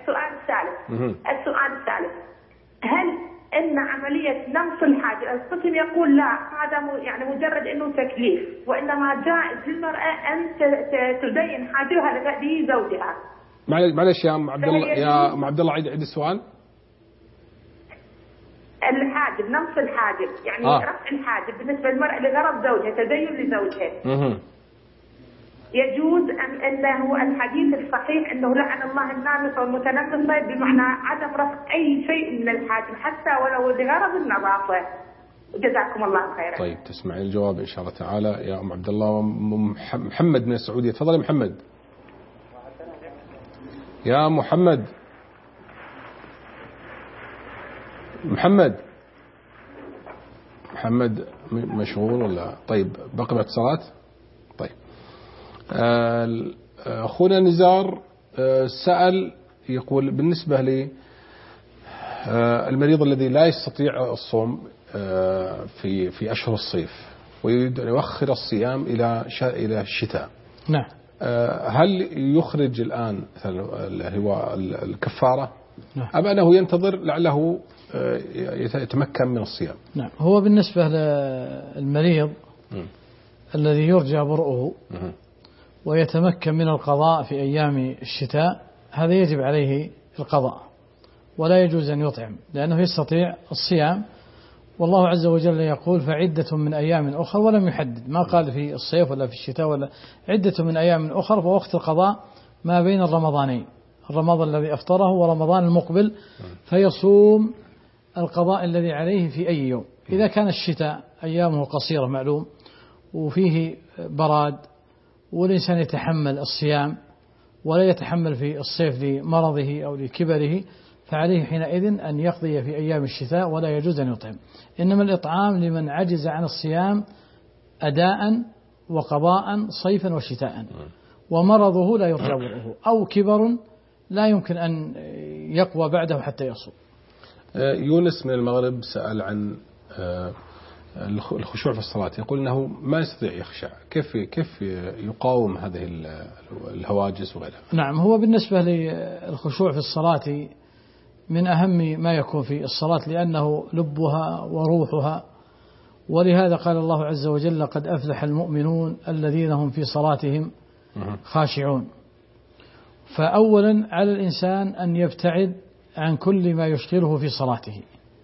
Speaker 9: السؤال الثالث هل إن عملية لمس الحاجب، القسم يقول لا هذا يعني مجرد إنه تكليف، وإنما جائز للمرأة أن تزين حاجبها لتأدية زوجها.
Speaker 1: معلش يا أم عبد الله، يا أم عبد الله عيد السؤال.
Speaker 9: الحاجب، لمس الحاجب يعني رفع الحاجب بالنسبة للمرأة لغرض زوجها، تزين لزوجها. يجوز أم أنه الحديث الصحيح أنه لعن الله النامصة والمتنمصة، بمعنى عدم رفع أي شيء من الحاجب حتى ولو لغرض النظافة. جزاكم الله خيرا.
Speaker 1: طيب، تسمعين الجواب إن شاء الله تعالى يا أم عبد الله. محمد من السعودية، تفضلي محمد. يا محمد. محمد مشغول ولا؟ طيب، بقي باتصالات. طيب، أخونا نزار سأل يقول بالنسبة لي المريض الذي لا يستطيع الصوم في أشهر الصيف ويريد أن يؤخر الصيام إلى الشتاء.
Speaker 2: نعم.
Speaker 1: هل يخرج الآن هو الكفارة أم أنه ينتظر لعله يتمكن من الصيام؟
Speaker 2: نعم. هو بالنسبة للمريض الذي يرجى برؤه ويتمكن من القضاء في أيام الشتاء، هذا يجب عليه القضاء ولا يجوز أن يطعم، لأنه يستطيع الصيام. والله عز وجل يقول فعدة من أيام أخرى، ولم يحدد، ما قال في الصيف ولا في الشتاء، ولا عدة من أيام أخرى. فوقت القضاء ما بين الرمضانين، الرمضان الذي أفطره ورمضان المقبل، فيصوم القضاء الذي عليه في أي يوم. إذا كان الشتاء أيامه قصيرة معلوم وفيه براد والإنسان يتحمل الصيام ولا يتحمل في الصيف لمرضه أو لكبره، فعليه حينئذ أن يقضي في أيام الشتاء ولا يجوز أن يطعم. إنما الإطعام لمن عجز عن الصيام أداء وقضاء صيفا وشتاء، ومرضه لا يرجى برؤه، أو كبر لا يمكن أن يقوى بعده حتى يصوم.
Speaker 1: يونس من المغرب سأل عن الخشوع في الصلاة، يقول أنه ما يستطيع يخشع، كيف يقاوم هذه الهواجس وغيرها؟
Speaker 2: نعم. هو بالنسبة للخشوع في الصلاة من أهم ما يكون في الصلاة، لأنه لبها وروحها. ولهذا قال الله عز وجل قد أفلح المؤمنون الذين هم في صلاتهم خاشعون. فأولا على الإنسان أن يبتعد عن كل ما يشغله في صلاته،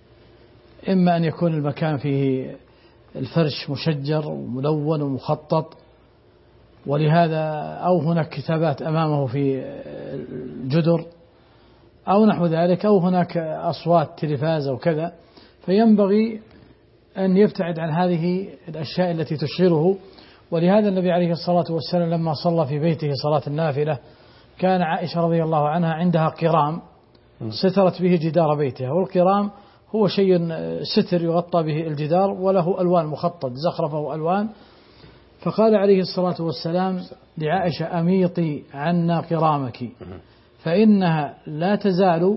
Speaker 2: إما أن يكون المكان فيه الفرش مشجر وملون ومخطط، ولهذا أو هناك كتابات أمامه في الجدر أو نحو ذلك، أو هناك أصوات تلفاز أو كذا، فينبغي أن يبتعد عن هذه الأشياء التي تشغله. ولهذا النبي عليه الصلاة والسلام لما صلى في بيته صلاة النافلة كان عائشة رضي الله عنها عندها قرام سترت به جدار بيتها، والقرام هو شيء ستر يغطى به الجدار وله ألوان مخطط زخرفة وألوان، فقال عليه الصلاة والسلام لعائشة أميطي عنا قرامك فإنها لا تزال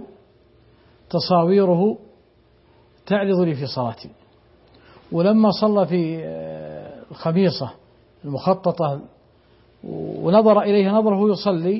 Speaker 2: تصاويره تعرض لي في صلاتي. ولما صلى في الخميصة المخططة ونظر إليها نظره يصلي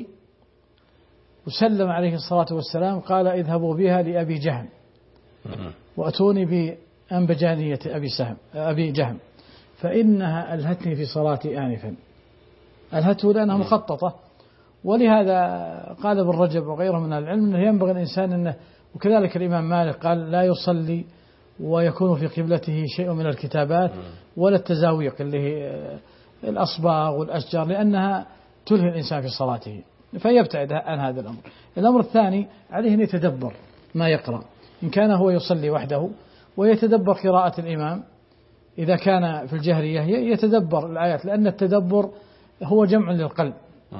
Speaker 2: وسلم عليه الصلاة والسلام قال اذهبوا بها لأبي جهم وأتوني بأنبجانية أبي جهم فإنها ألهتني في صلاتي آنفا. ألهته لأنها مخططة. ولهذا قال ابن رجب وغيره من العلم أنه ينبغي الإنسان أنه، وكذلك الإمام مالك قال لا يصلي ويكون في قبلته شيء من الكتابات ولا التزاويق اللي هي الأصباغ والأشجار، لأنها تلهي الإنسان في صلاته، فيبتعد عن هذا الأمر. الأمر الثاني عليه أن يتدبر ما يقرأ، إن كان هو يصلي وحده ويتدبر قراءة الإمام، إذا كان في الجهرية يتدبر الآيات، لأن التدبر هو جمع للقلب.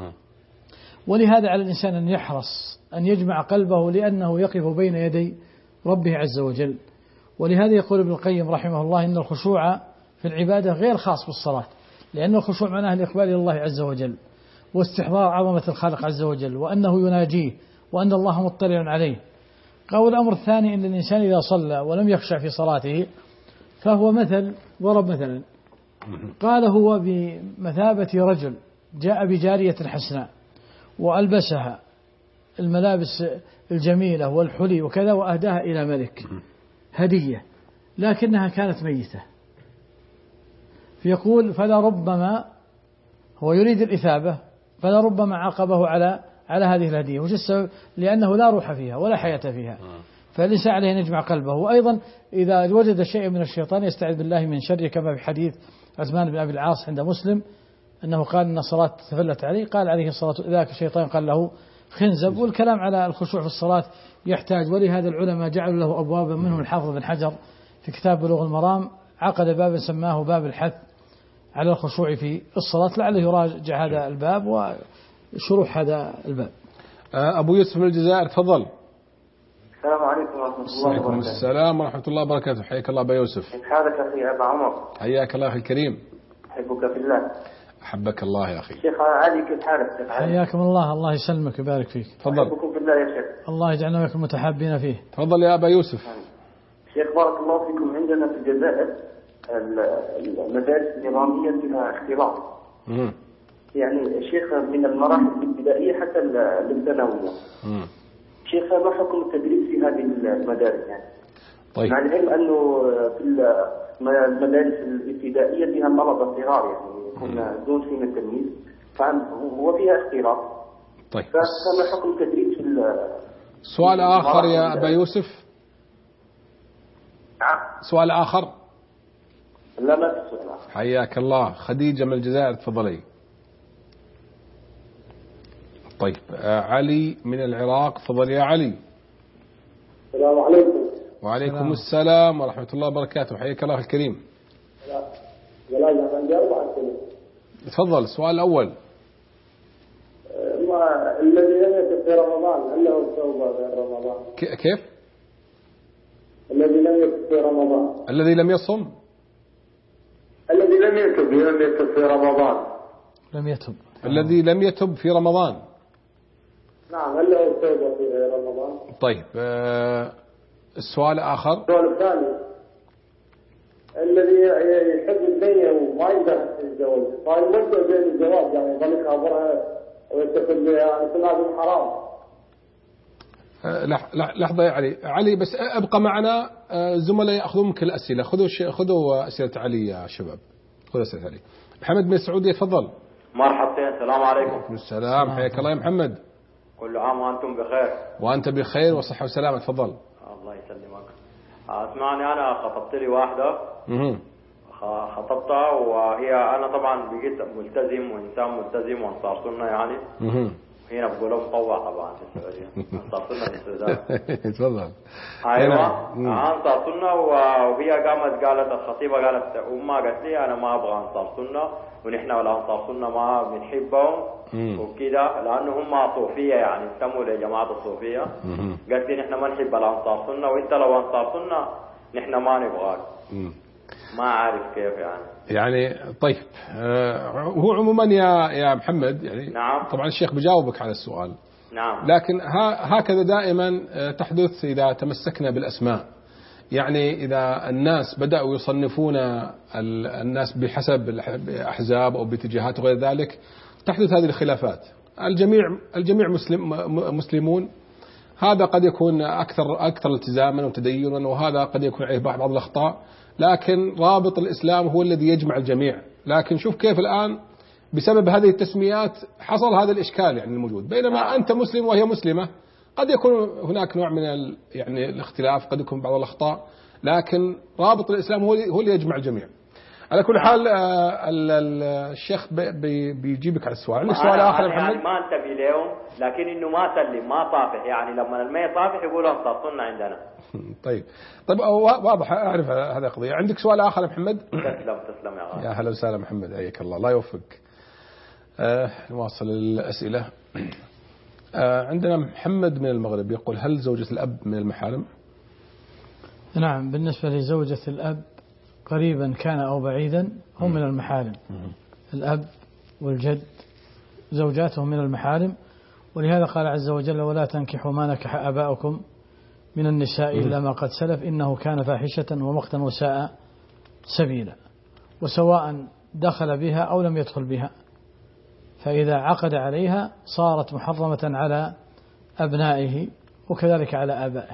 Speaker 2: ولهذا على الإنسان أن يحرص أن يجمع قلبه، لأنه يقف بين يدي ربه عز وجل. ولهذا يقول ابن القيم رحمه الله إن الخشوع في العبادة غير خاص بالصلاة، لأن الخشوع معناه الإقبال إلى الله عز وجل واستحضار عظمة الخالق عز وجل، وأنه يناجيه وأن الله مطلع عليه. قال الأمر الثاني أن الإنسان إذا صلى ولم يخشع في صلاته فهو ضرب مثلا، قال هو بمثابة رجل جاء بجارية حسناء وألبسها الملابس الجميلة والحلي وكذا وأهداها إلى ملك هدية، لكنها كانت ميتة. فيقول فلربما هو يريد الإثابة، فلربما عاقبه على هذه الهدية. وش السبب؟ لأنه لا روح فيها ولا حياة فيها. فالإنسان عليه أن يجمع قلبه. وأيضا إذا وجد شيء من الشيطان يستعذ بالله من شره، كما في حديث عثمان بن أبي العاص عند مسلم أنه قال إن الصلاة تفلت عليه، قال عليه الصلاة ذاك الشيطان قال له خنزب. والكلام على الخشوع في الصلاة يحتاج، ولهذا العلماء جعلوا له أبوابا، منهم الحافظ بن حجر في كتاب بلوغ المرام عقد بابا سماه باب الحث على الخشوع في الصلاة، لعله يراجع هذا الباب وشروح هذا الباب.
Speaker 1: أبو يوسف من الجزائر تفضل.
Speaker 10: السلام عليكم ورحمة الله وبركاته.
Speaker 1: وعليكم السلام ورحمة الله وبركاته. حياك الله أبا يوسف.
Speaker 10: كيف حالك أخي أبا عمر؟
Speaker 1: حياك الله أخي الكريم.
Speaker 10: أحبك في الله.
Speaker 1: أحبك الله يا أخي.
Speaker 10: شيخ علي كيف حالك؟
Speaker 2: حياكم الله، الله يسلمك ويبارك فيك.
Speaker 1: تفضل.
Speaker 10: أحبكم في الله يا شيخ.
Speaker 2: الله يجعلنا وياكم متحابين فيه.
Speaker 1: تفضل يا أبا يوسف.
Speaker 10: شيخ بارك الله فيكم، عندنا في الجزائر المدارس النظامية فيها اختلاط. يعني شيخ من المراحل الابتدائية حتى الثانوية. شيخ ما حكم التدريس في هذه المدارس يعني؟
Speaker 1: طيب.
Speaker 10: مع العلم أنه في المدارس الابتدائية فيها طلبة صغار يعني يكون دون سن التمييز، وفيها اختلاط.
Speaker 1: طيب.
Speaker 10: فما حكم التدريس في
Speaker 1: سؤال آخر يا أبا يوسف؟ سؤال آخر؟
Speaker 10: لا ما في سؤال آخر.
Speaker 1: حياك الله. خديجة من الجزائر تفضلي. طيب علي من العراق تفضل يا علي.
Speaker 6: السلام عليكم.
Speaker 1: وعليكم السلام ورحمة الله وبركاته. حياك الله الكريم. تفضل. السؤال الأول،
Speaker 6: الذي لم يكن في رمضان هل له توبة غير رمضان؟
Speaker 1: كيف؟
Speaker 6: الذي لم يكن في رمضان،
Speaker 1: الذي لم يصم،
Speaker 6: الذي لم يتب في رمضان،
Speaker 1: الذي لم يتب في رمضان.
Speaker 6: نعم، هل له توبة في رمضان؟
Speaker 1: طيب السؤال الآخر.
Speaker 6: السؤال الثاني، الذي يحب الدنيا وما يقدر يتزوج، فيبدأ بين الزواج يعني يظل يخابرها ويتفل بها يعني كل هذا حرام.
Speaker 1: لحظة يا علي بس ابقى معنا، زملاء يأخذون منك الأسئلة. خذوا أسئلة علي يا شباب، خذوا أسئلة علي. محمد من السعودية تفضل.
Speaker 11: مرحبتين. السلام عليكم.
Speaker 1: السلام، حياك الله يا محمد.
Speaker 11: كل عام وأنتم بخير.
Speaker 1: وأنت بخير وصحة وسلامة. تفضل.
Speaker 11: الله يسلمك. اسمعني، أنا خطبت لي واحدة. خطبتها وهي، أنا طبعا بقيت ملتزم وإنسان ملتزم وأنصار سنة يعني. هنا بقولوا مطوع طبعا في السعودية. أنصار سنة في السودان.
Speaker 1: تفضل.
Speaker 11: أيوة، أنصار سنة. وهي قامت قالت، الخطيبة قالت أمها قالت لي أنا ما أبغى أنصار سنة، ونحن والأنصار سنة ما بنحبهم وكذا، لأنه هم صوفية يعني انتموا لجماعة الصوفية. قالت لي نحن ما نحب الأنصار سنة، وأنت لو أنصار سنة نحن ما نبغاك. ما عارف كيف
Speaker 1: يعني طيب، هو عموما يا محمد يعني
Speaker 11: نعم.
Speaker 1: طبعا الشيخ بجاوبك على السؤال.
Speaker 11: نعم.
Speaker 1: لكن هكذا دائما تحدث إذا تمسكنا بالأسماء. يعني إذا الناس بدأوا يصنفون الناس بحسب الأحزاب أو باتجاهات وغير ذلك، تحدث هذه الخلافات. الجميع مسلمون. هذا قد يكون أكثر التزاما وتدينا، وهذا قد يكون عليه بعض الأخطاء، لكن رابط الإسلام هو الذي يجمع الجميع. لكن شوف كيف الآن بسبب هذه التسميات حصل هذا الإشكال يعني الموجود، بينما أنت مسلم وهي مسلمة. قد يكون هناك نوع من يعني الاختلاف، قد يكون بعض الأخطاء، لكن رابط الإسلام هو اللي يجمع الجميع. على كل حال الشيخ بيجيبك على السؤال. عندك سؤال آخر يا محمد؟
Speaker 11: يعني ما انتبه لهم، لكن إنه ما سلم ما طافح، يعني لما الماء طافح يقولوا أنصار سنة عندنا.
Speaker 1: طيب واضح، أعرف هذا قضية. عندك سؤال آخر يا محمد؟
Speaker 11: تسلم يا غالي.
Speaker 1: يا هلا وسهلا محمد، حياك الله. الله يوفقك. نواصل الأسئلة. عندنا محمد من المغرب يقول: هل زوجة الأب من المحارم؟
Speaker 2: نعم، بالنسبة لزوجة الأب قريبا كان أو بعيدا هم من المحارم. الأب والجد زوجاتهم من المحارم، ولهذا قال عز وجل: ولا تنكحوا ما نكح آباؤكم من النساء إلا ما قد سلف إنه كان فاحشة ومقتا وساء سبيلا. وسواء دخل بها أو لم يدخل بها، فإذا عقد عليها صارت محرمة على أبنائه وكذلك على آبائه.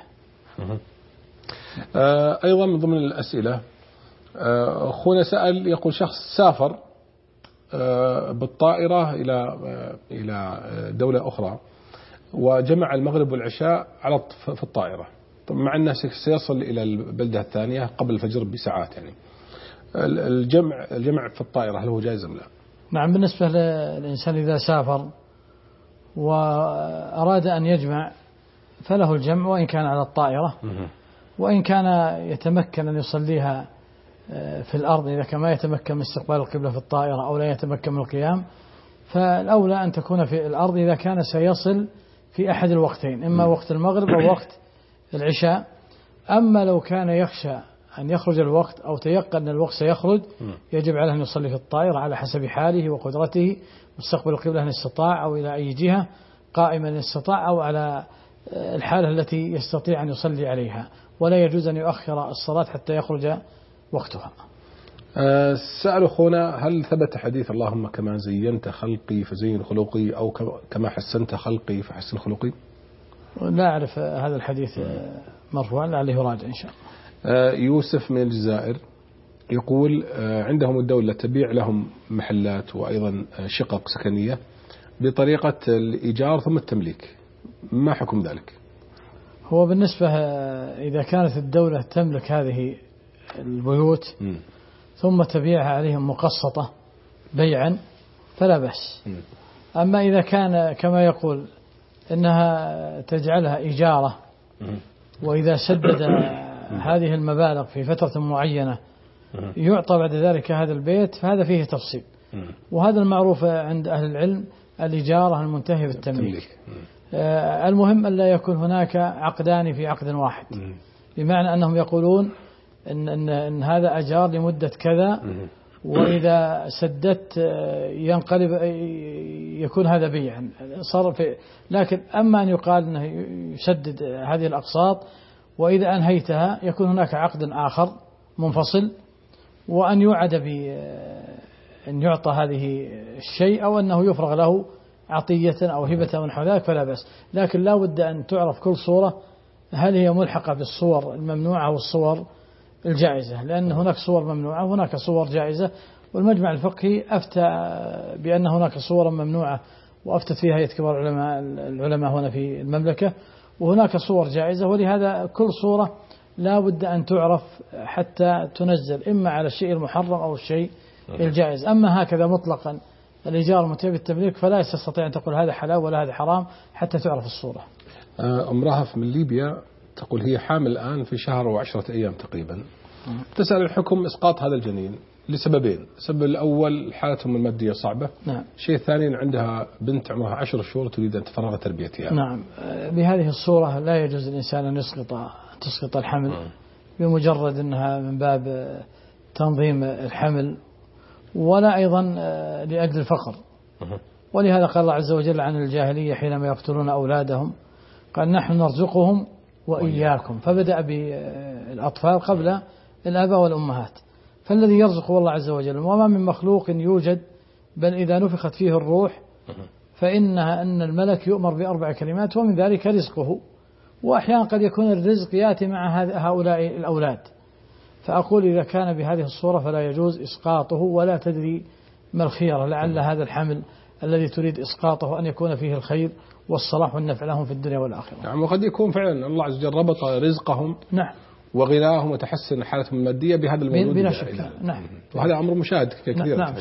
Speaker 1: أيضا من ضمن الأسئلة أخونا سأل، يقول: شخص سافر بالطائرة إلى دولة أخرى وجمع المغرب والعشاء في الطائرة، مع أنه سيصل إلى البلدة الثانية قبل الفجر بساعات. يعني الجمع في الطائرة هل هو جائز أم لا؟
Speaker 2: نعم، بالنسبة للإنسان إذا سافر وأراد أن يجمع فله الجمع، وإن كان على الطائرة، وإن كان يتمكن أن يصليها في الأرض إذا كان ما يتمكن من استقبال القبلة في الطائرة أو لا يتمكن من القيام، فالأولى أن تكون في الأرض إذا كان سيصل في أحد الوقتين، إما وقت المغرب أو وقت العشاء. أما لو كان يخشى أن يخرج الوقت أو تيقن أن الوقت سيخرج، يجب عليه أن يصلي في الطائرة على حسب حاله وقدرته، مستقبل القبلة إن استطاع أو إلى أي جهة، قائما إن استطاع أو على الحالة التي يستطيع أن يصلي عليها، ولا يجوز أن يؤخر الصلاة حتى يخرج وقتها.
Speaker 1: سأل أخونا: هل ثبت حديث اللهم كما زينت خلقي فزين خلقي، أو كما حسنت خلقي فحسن خلقي؟
Speaker 2: لا أعرف هذا الحديث مرفوعا، لعله يراجع إن شاء الله.
Speaker 1: يوسف من الجزائر يقول: عندهم الدولة تبيع لهم محلات وأيضا شقق سكنية بطريقة الإيجار ثم التمليك، ما حكم ذلك؟
Speaker 2: هو بالنسبة إذا كانت الدولة تملك هذه البيوت ثم تبيعها عليهم مقسطة بيعا فلا بأس. أما إذا كان كما يقول إنها تجعلها إجارة، وإذا سدد هذه المبالغ في فترة معينة يعطى بعد ذلك هذا البيت، فهذا فيه تفصيل، وهذا المعروف عند أهل العلم الإجارة المنتهية بالتمليك. المهم أن لا يكون هناك عقدان في عقد واحد، بمعنى أنهم يقولون إن هذا أجار لمدة كذا، وإذا سددت ينقلب يكون هذا بيعا صار في. لكن أما أن يقال أنه يسدد هذه الأقساط وإذا أنهيتها يكون هناك عقد آخر منفصل، وأن يوعد بأن يعطى هذه الشيء أو أنه يفرغ له عطية أو هبة أو نحو ذلك فلا بأس. لكن لا بد أن تعرف كل صورة هل هي ملحقة بالصور الممنوعة والصور الجائزة، لأن هناك صور ممنوعة وهناك صور جائزة، والمجمع الفقهي أفتى بأن هناك صورا ممنوعة، وأفتت فيها هيئة كبار العلماء هنا في المملكة، وهناك صور جائزة، ولهذا كل صورة لا بد أن تعرف حتى تنزل إما على الشيء المحرم أو الشيء الجائز. أما هكذا مطلقا الإيجار المنتهي بالتمليك فلا تستطيع أن تقول هذا حلال ولا هذا حرام حتى تعرف الصورة.
Speaker 1: أم رهف من ليبيا تقول هي حامل الآن في شهر و10 أيام تقريبا، تسأل الحكم إسقاط هذا الجنين لسببين: السبب الأول حالتهم المادية صعبة،
Speaker 2: نعم.
Speaker 1: الشيء الثاني عندها بنت عمرها 10 شهور تريد أن تفرغ تربيتها.
Speaker 2: نعم. بهذه الصورة لا يجوز الإنسان أن تسقط الحمل بمجرد أنها من باب تنظيم الحمل، ولا أيضا لأجل الفقر. ولهذا قال الله عز وجل عن الجاهلية حينما يقتلون أولادهم قال نحن نرزقهم وإياكم، فبدأ بالأطفال قبل الآباء والأمهات. فالذي يرزق هو الله عز وجل، وما من مخلوق يوجد بل إذا نفخت فيه الروح فإنها أن الملك يؤمر ب4 كلمات ومن ذلك رزقه. وأحيانا قد يكون الرزق يأتي مع هؤلاء الأولاد. فأقول إذا كان بهذه الصورة فلا يجوز إسقاطه، ولا تدري ما الخيار، لعل هذا الحمل الذي تريد إسقاطه أن يكون فيه الخير والصلاح والنفع لهم في الدنيا والآخرة.
Speaker 1: نعم. وقد يكون فعلا الله عز وجل ربط رزقهم
Speaker 2: نعم
Speaker 1: وغناهم وتحسن حالتهم المادية بهذا الموجود
Speaker 2: بلا شك. نعم.
Speaker 1: وهذا أمر مشاهد كثير.
Speaker 2: نعم.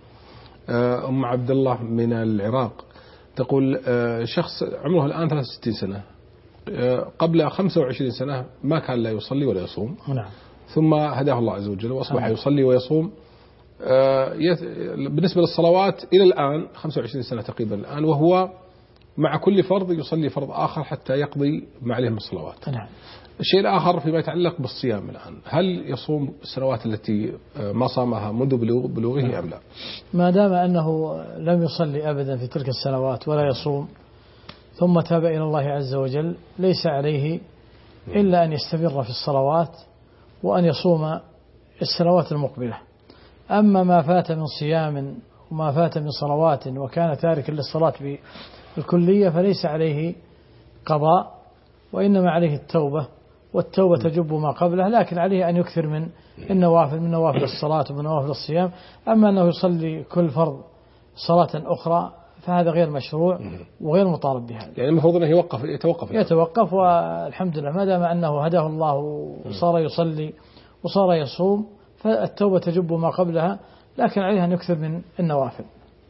Speaker 1: أم عبد الله من العراق تقول شخص عمره الآن 63 سنة، قبل 25 سنة ما كان لا يصلي ولا يصوم.
Speaker 2: نعم.
Speaker 1: ثم هداه الله عز وجل وأصبح يصلي ويصوم. بالنسبة للصلوات إلى الآن 25 سنة تقريبا الآن، وهو مع كل فرض يصلي فرض آخر حتى يقضي ما عليه من الصلوات.
Speaker 2: نعم.
Speaker 1: الشيء الآخر فيما يتعلق بالصيام الآن، هل يصوم السنوات التي ما صامها منذ بلوغه أم لا؟
Speaker 2: ما دام أنه لم يصلي أبدا في تلك السنوات ولا يصوم ثم تاب إلى الله عز وجل ليس عليه إلا أن يستمر في الصلوات وأن يصوم السنوات المقبلة. أما ما فات من صيام وما فات من صلوات وكان تاركا للصلاة بالكلية فليس عليه قضاء، وإنما عليه التوبة، والتوبة تجب ما قبله، لكن عليه أن يكثر من النوافل، من نوافل الصلاة ومن نوافل الصيام. أما أنه يصلي كل فرض صلاة أخرى فهذا غير مشروع وغير مطالب بهذا.
Speaker 1: يعني المفروض أنه يتوقف.
Speaker 2: والحمد لله ما دام أنه هداه الله وصار يصلي وصار يصوم فالتوبة تجب ما قبلها، لكن عليه أن يكثر من النوافل.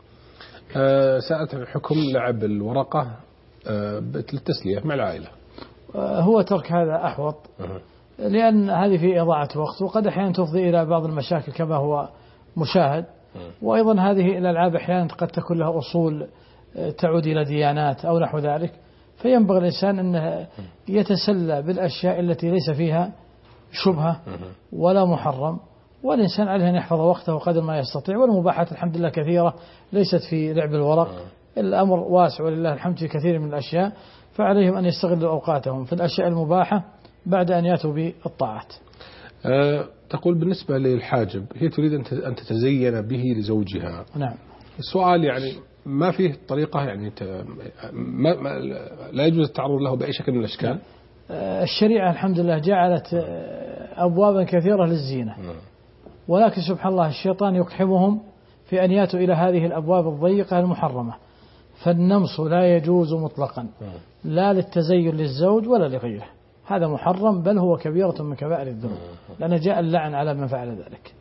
Speaker 1: سألت حكم لعب الورقة للتسلية مع العائلة.
Speaker 2: هو ترك هذا أحوط، لأن هذه في إضاعة وقت، وقد أحيانا تفضي إلى بعض المشاكل كما هو مشاهد. وأيضا هذه الألعاب أحيانا قد تكون لها أصول تعود إلى ديانات أو نحو ذلك، فينبغي الإنسان أن يتسلى بالأشياء التي ليس فيها شبهة ولا محرم، والإنسان عليه أن يحفظ وقته قدر ما يستطيع. والمباحات الحمد لله كثيرة ليست في لعب الورق، الأمر واسع ولله الحمد في كثير من الأشياء، فعليهم أن يستغلوا أوقاتهم في الأشياء المباحة بعد أن يأتوا بالطاعات.
Speaker 1: تقول بالنسبة للحاجب هي تريد أن تتزين به لزوجها.
Speaker 2: نعم.
Speaker 1: السؤال يعني ما فيه طريقة يعني لا يجوز التعرض له بأي شكل من الأشكال.
Speaker 2: الشريعة الحمد لله جعلت أبوابا كثيرة للزينة، ولكن سبحان الله الشيطان يقحمهم في أن يأتوا إلى هذه الأبواب الضيقة المحرمة. فالنمص لا يجوز مطلقا، لا للتزين للزوج ولا لغيره، هذا محرم، بل هو كبيرة من كبائر الذنوب، لأن جاء اللعن على من فعل ذلك.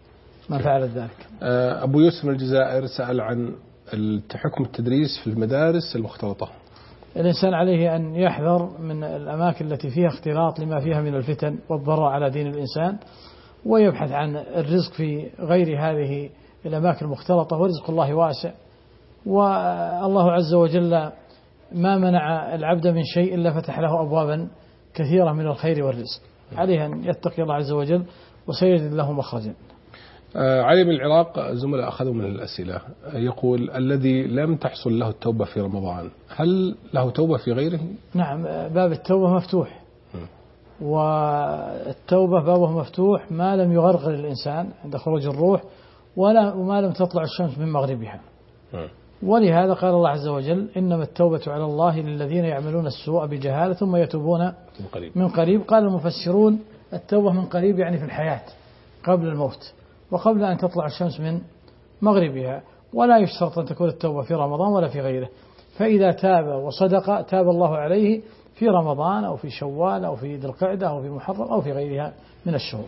Speaker 1: أبو يوسف من الجزائر سأل عن حكم التدريس في المدارس المختلطة.
Speaker 2: الإنسان عليه أن يحذر من الأماكن التي فيها اختلاط لما فيها من الفتن والضرر على دين الإنسان، ويبحث عن الرزق في غير هذه الأماكن المختلطة، ورزق الله واسع. والله عز وجل ما منع العبد من شيء إلا فتح له أبوابا كثيرة من الخير والرزق، عليه أن يتقي الله عز وجل وسيجد له مخرجا.
Speaker 1: علي من العراق زملاء أخذوا من الأسئلة، يقول الذي لم تحصل له التوبة في رمضان هل له توبة في غيره؟
Speaker 2: نعم، باب التوبة مفتوح، والتوبة بابه مفتوح ما لم يغرغر الإنسان عند خروج الروح وما لم تطلع الشمس من مغربها. ولهذا قال الله عز وجل إنما التوبة على الله للذين يعملون السوء بجهالة ثم يتوبون من قريب. قال المفسرون التوبة من قريب يعني في الحياة قبل الموت وقبل أن تطلع الشمس من مغربها، ولا يشترط أن تكون التوبة في رمضان ولا في غيره. فإذا تاب وصدق تاب الله عليه في رمضان أو في شوال أو في ذي القعدة أو في محرم أو في غيرها من الشهور.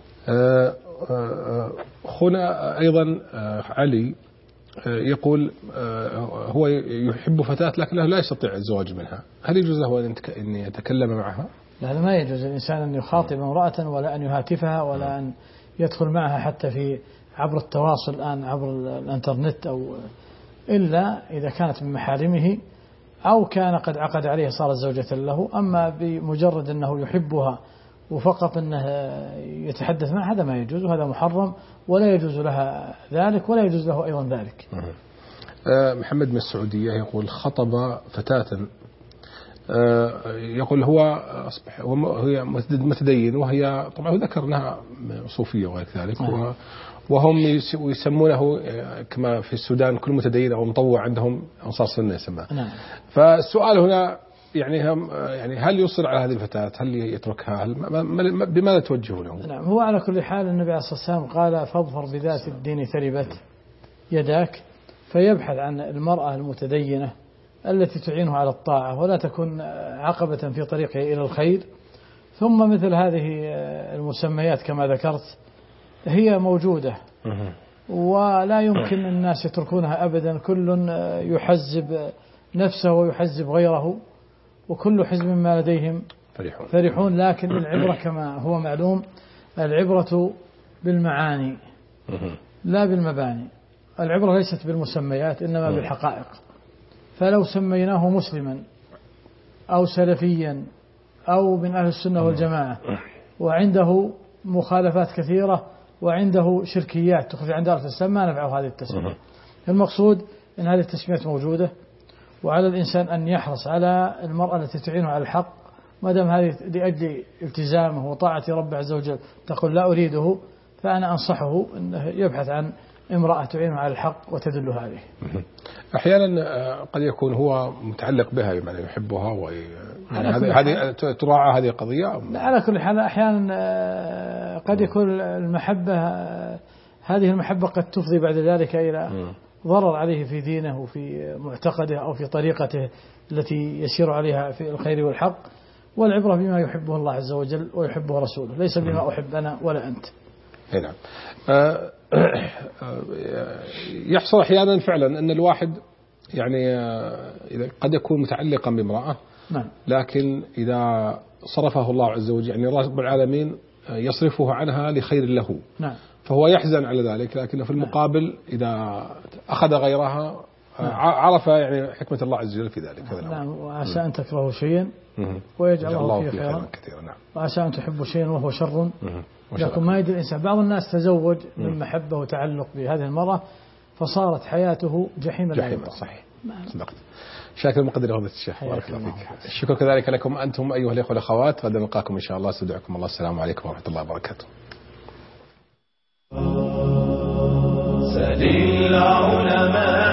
Speaker 1: هنا أيضا علي يقول هو يحب فتاة لكنه لا يستطيع الزواج منها، هل يجوز له أن يتكلم معها؟
Speaker 2: لا، ما يجوز الإنسان أن يخاطب امرأة ولا أن يهاتفها ولا أن يدخل معها حتى في عبر التواصل الآن عبر الانترنت، أو إلا إذا كانت من محارمه أو كان قد عقد عليه صارت زوجة له. أما بمجرد أنه يحبها وفقط أنه يتحدث معها هذا ما يجوز، وهذا محرم ولا يجوز لها ذلك ولا يجوز له أيضا ذلك.
Speaker 1: محمد من السعودية يقول خطب فتاة، يقول هو أصبح هي متدين وهي طبعا ذكر أنها صوفية وغير ذلك، وهم يسمونه كما في السودان كل متدين أو مطوع عندهم أنصار سنة يسمى.
Speaker 2: نعم.
Speaker 1: فالسؤال هنا يعني هل يصر على هذه الفتاة؟ هل يتركها؟ بماذا توجهونه؟
Speaker 2: نعم، هو على كل حال النبي عليه الصلاة والسلام قال فاظفر بذات الدين تربت يداك، فيبحث عن المرأة المتدينة التي تعينه على الطاعة ولا تكون عقبة في طريقه إلى الخير. ثم مثل هذه المسميات كما ذكرت هي موجودة ولا يمكن الناس يتركونها أبدا، كل يحزب نفسه ويحزب غيره وكل حزب ما لديهم فرحون. لكن العبرة كما هو معلوم العبرة بالمعاني لا بالمباني، العبرة ليست بالمسميات إنما بالحقائق. فلو سميناه مسلما أو سلفيا أو من أهل السنة والجماعة وعنده مخالفات كثيرة وعنده شركيات تخرج عن دائرة الإسلام ما نفعه هذه التسمية. المقصود أن هذه التسميات موجودة، وعلى الإنسان أن يحرص على المرأة التي تعينه على الحق ما دام هذه لأجل التزامه وطاعة رب عز وجل تقول لا أريده، فأنا أنصحه أنه يبحث عن امرأة تعينه على الحق وتدل عليه.
Speaker 1: أحيانا قد يكون هو متعلق بها يعني يحبها هذه تراعى هذه قضية.
Speaker 2: على كل حال أحيانا قد يكون المحبة هذه المحبة قد تفضي بعد ذلك إلى ضرر عليه في دينه وفي معتقده أو في طريقته التي يسير عليها في الخير والحق. والعبرة بما يحبه الله عز وجل ويحبه رسوله، ليس بما أحب أنا ولا أنت.
Speaker 1: نعم. يحصل أحيانا فعلا أن الواحد يعني قد يكون متعلقا بامرأة، لكن إذا صرفه الله عز وجل يعني رب العالمين يصرفه عنها لخير له، فهو يحزن على ذلك، لكن في المقابل إذا أخذ غيرها عرف يعني حكمة الله عز وجل في ذلك.
Speaker 2: نعم. وعسى أن تكرهوا شيئا ويجعل الله فيه خيرا
Speaker 1: كثيرا. نعم.
Speaker 2: وعسى أن تحبوا شيئا وهو شر لكن ما يدري الإنسان. بعض الناس تزوج من محبة وتعلق بهذه المرأة فصارت حياته جحيما.
Speaker 1: صحيح. صدقت. شاكر مقدر فضيلة الشيخ، بارك الله فيك. الشكر كذلك لكم أنتم أيها الأخوة والأخوات. غدا نلقاكم إن شاء الله. استودعكم الله. السلام عليكم ورحمة الله وبركاته.
Speaker 12: سل العلماء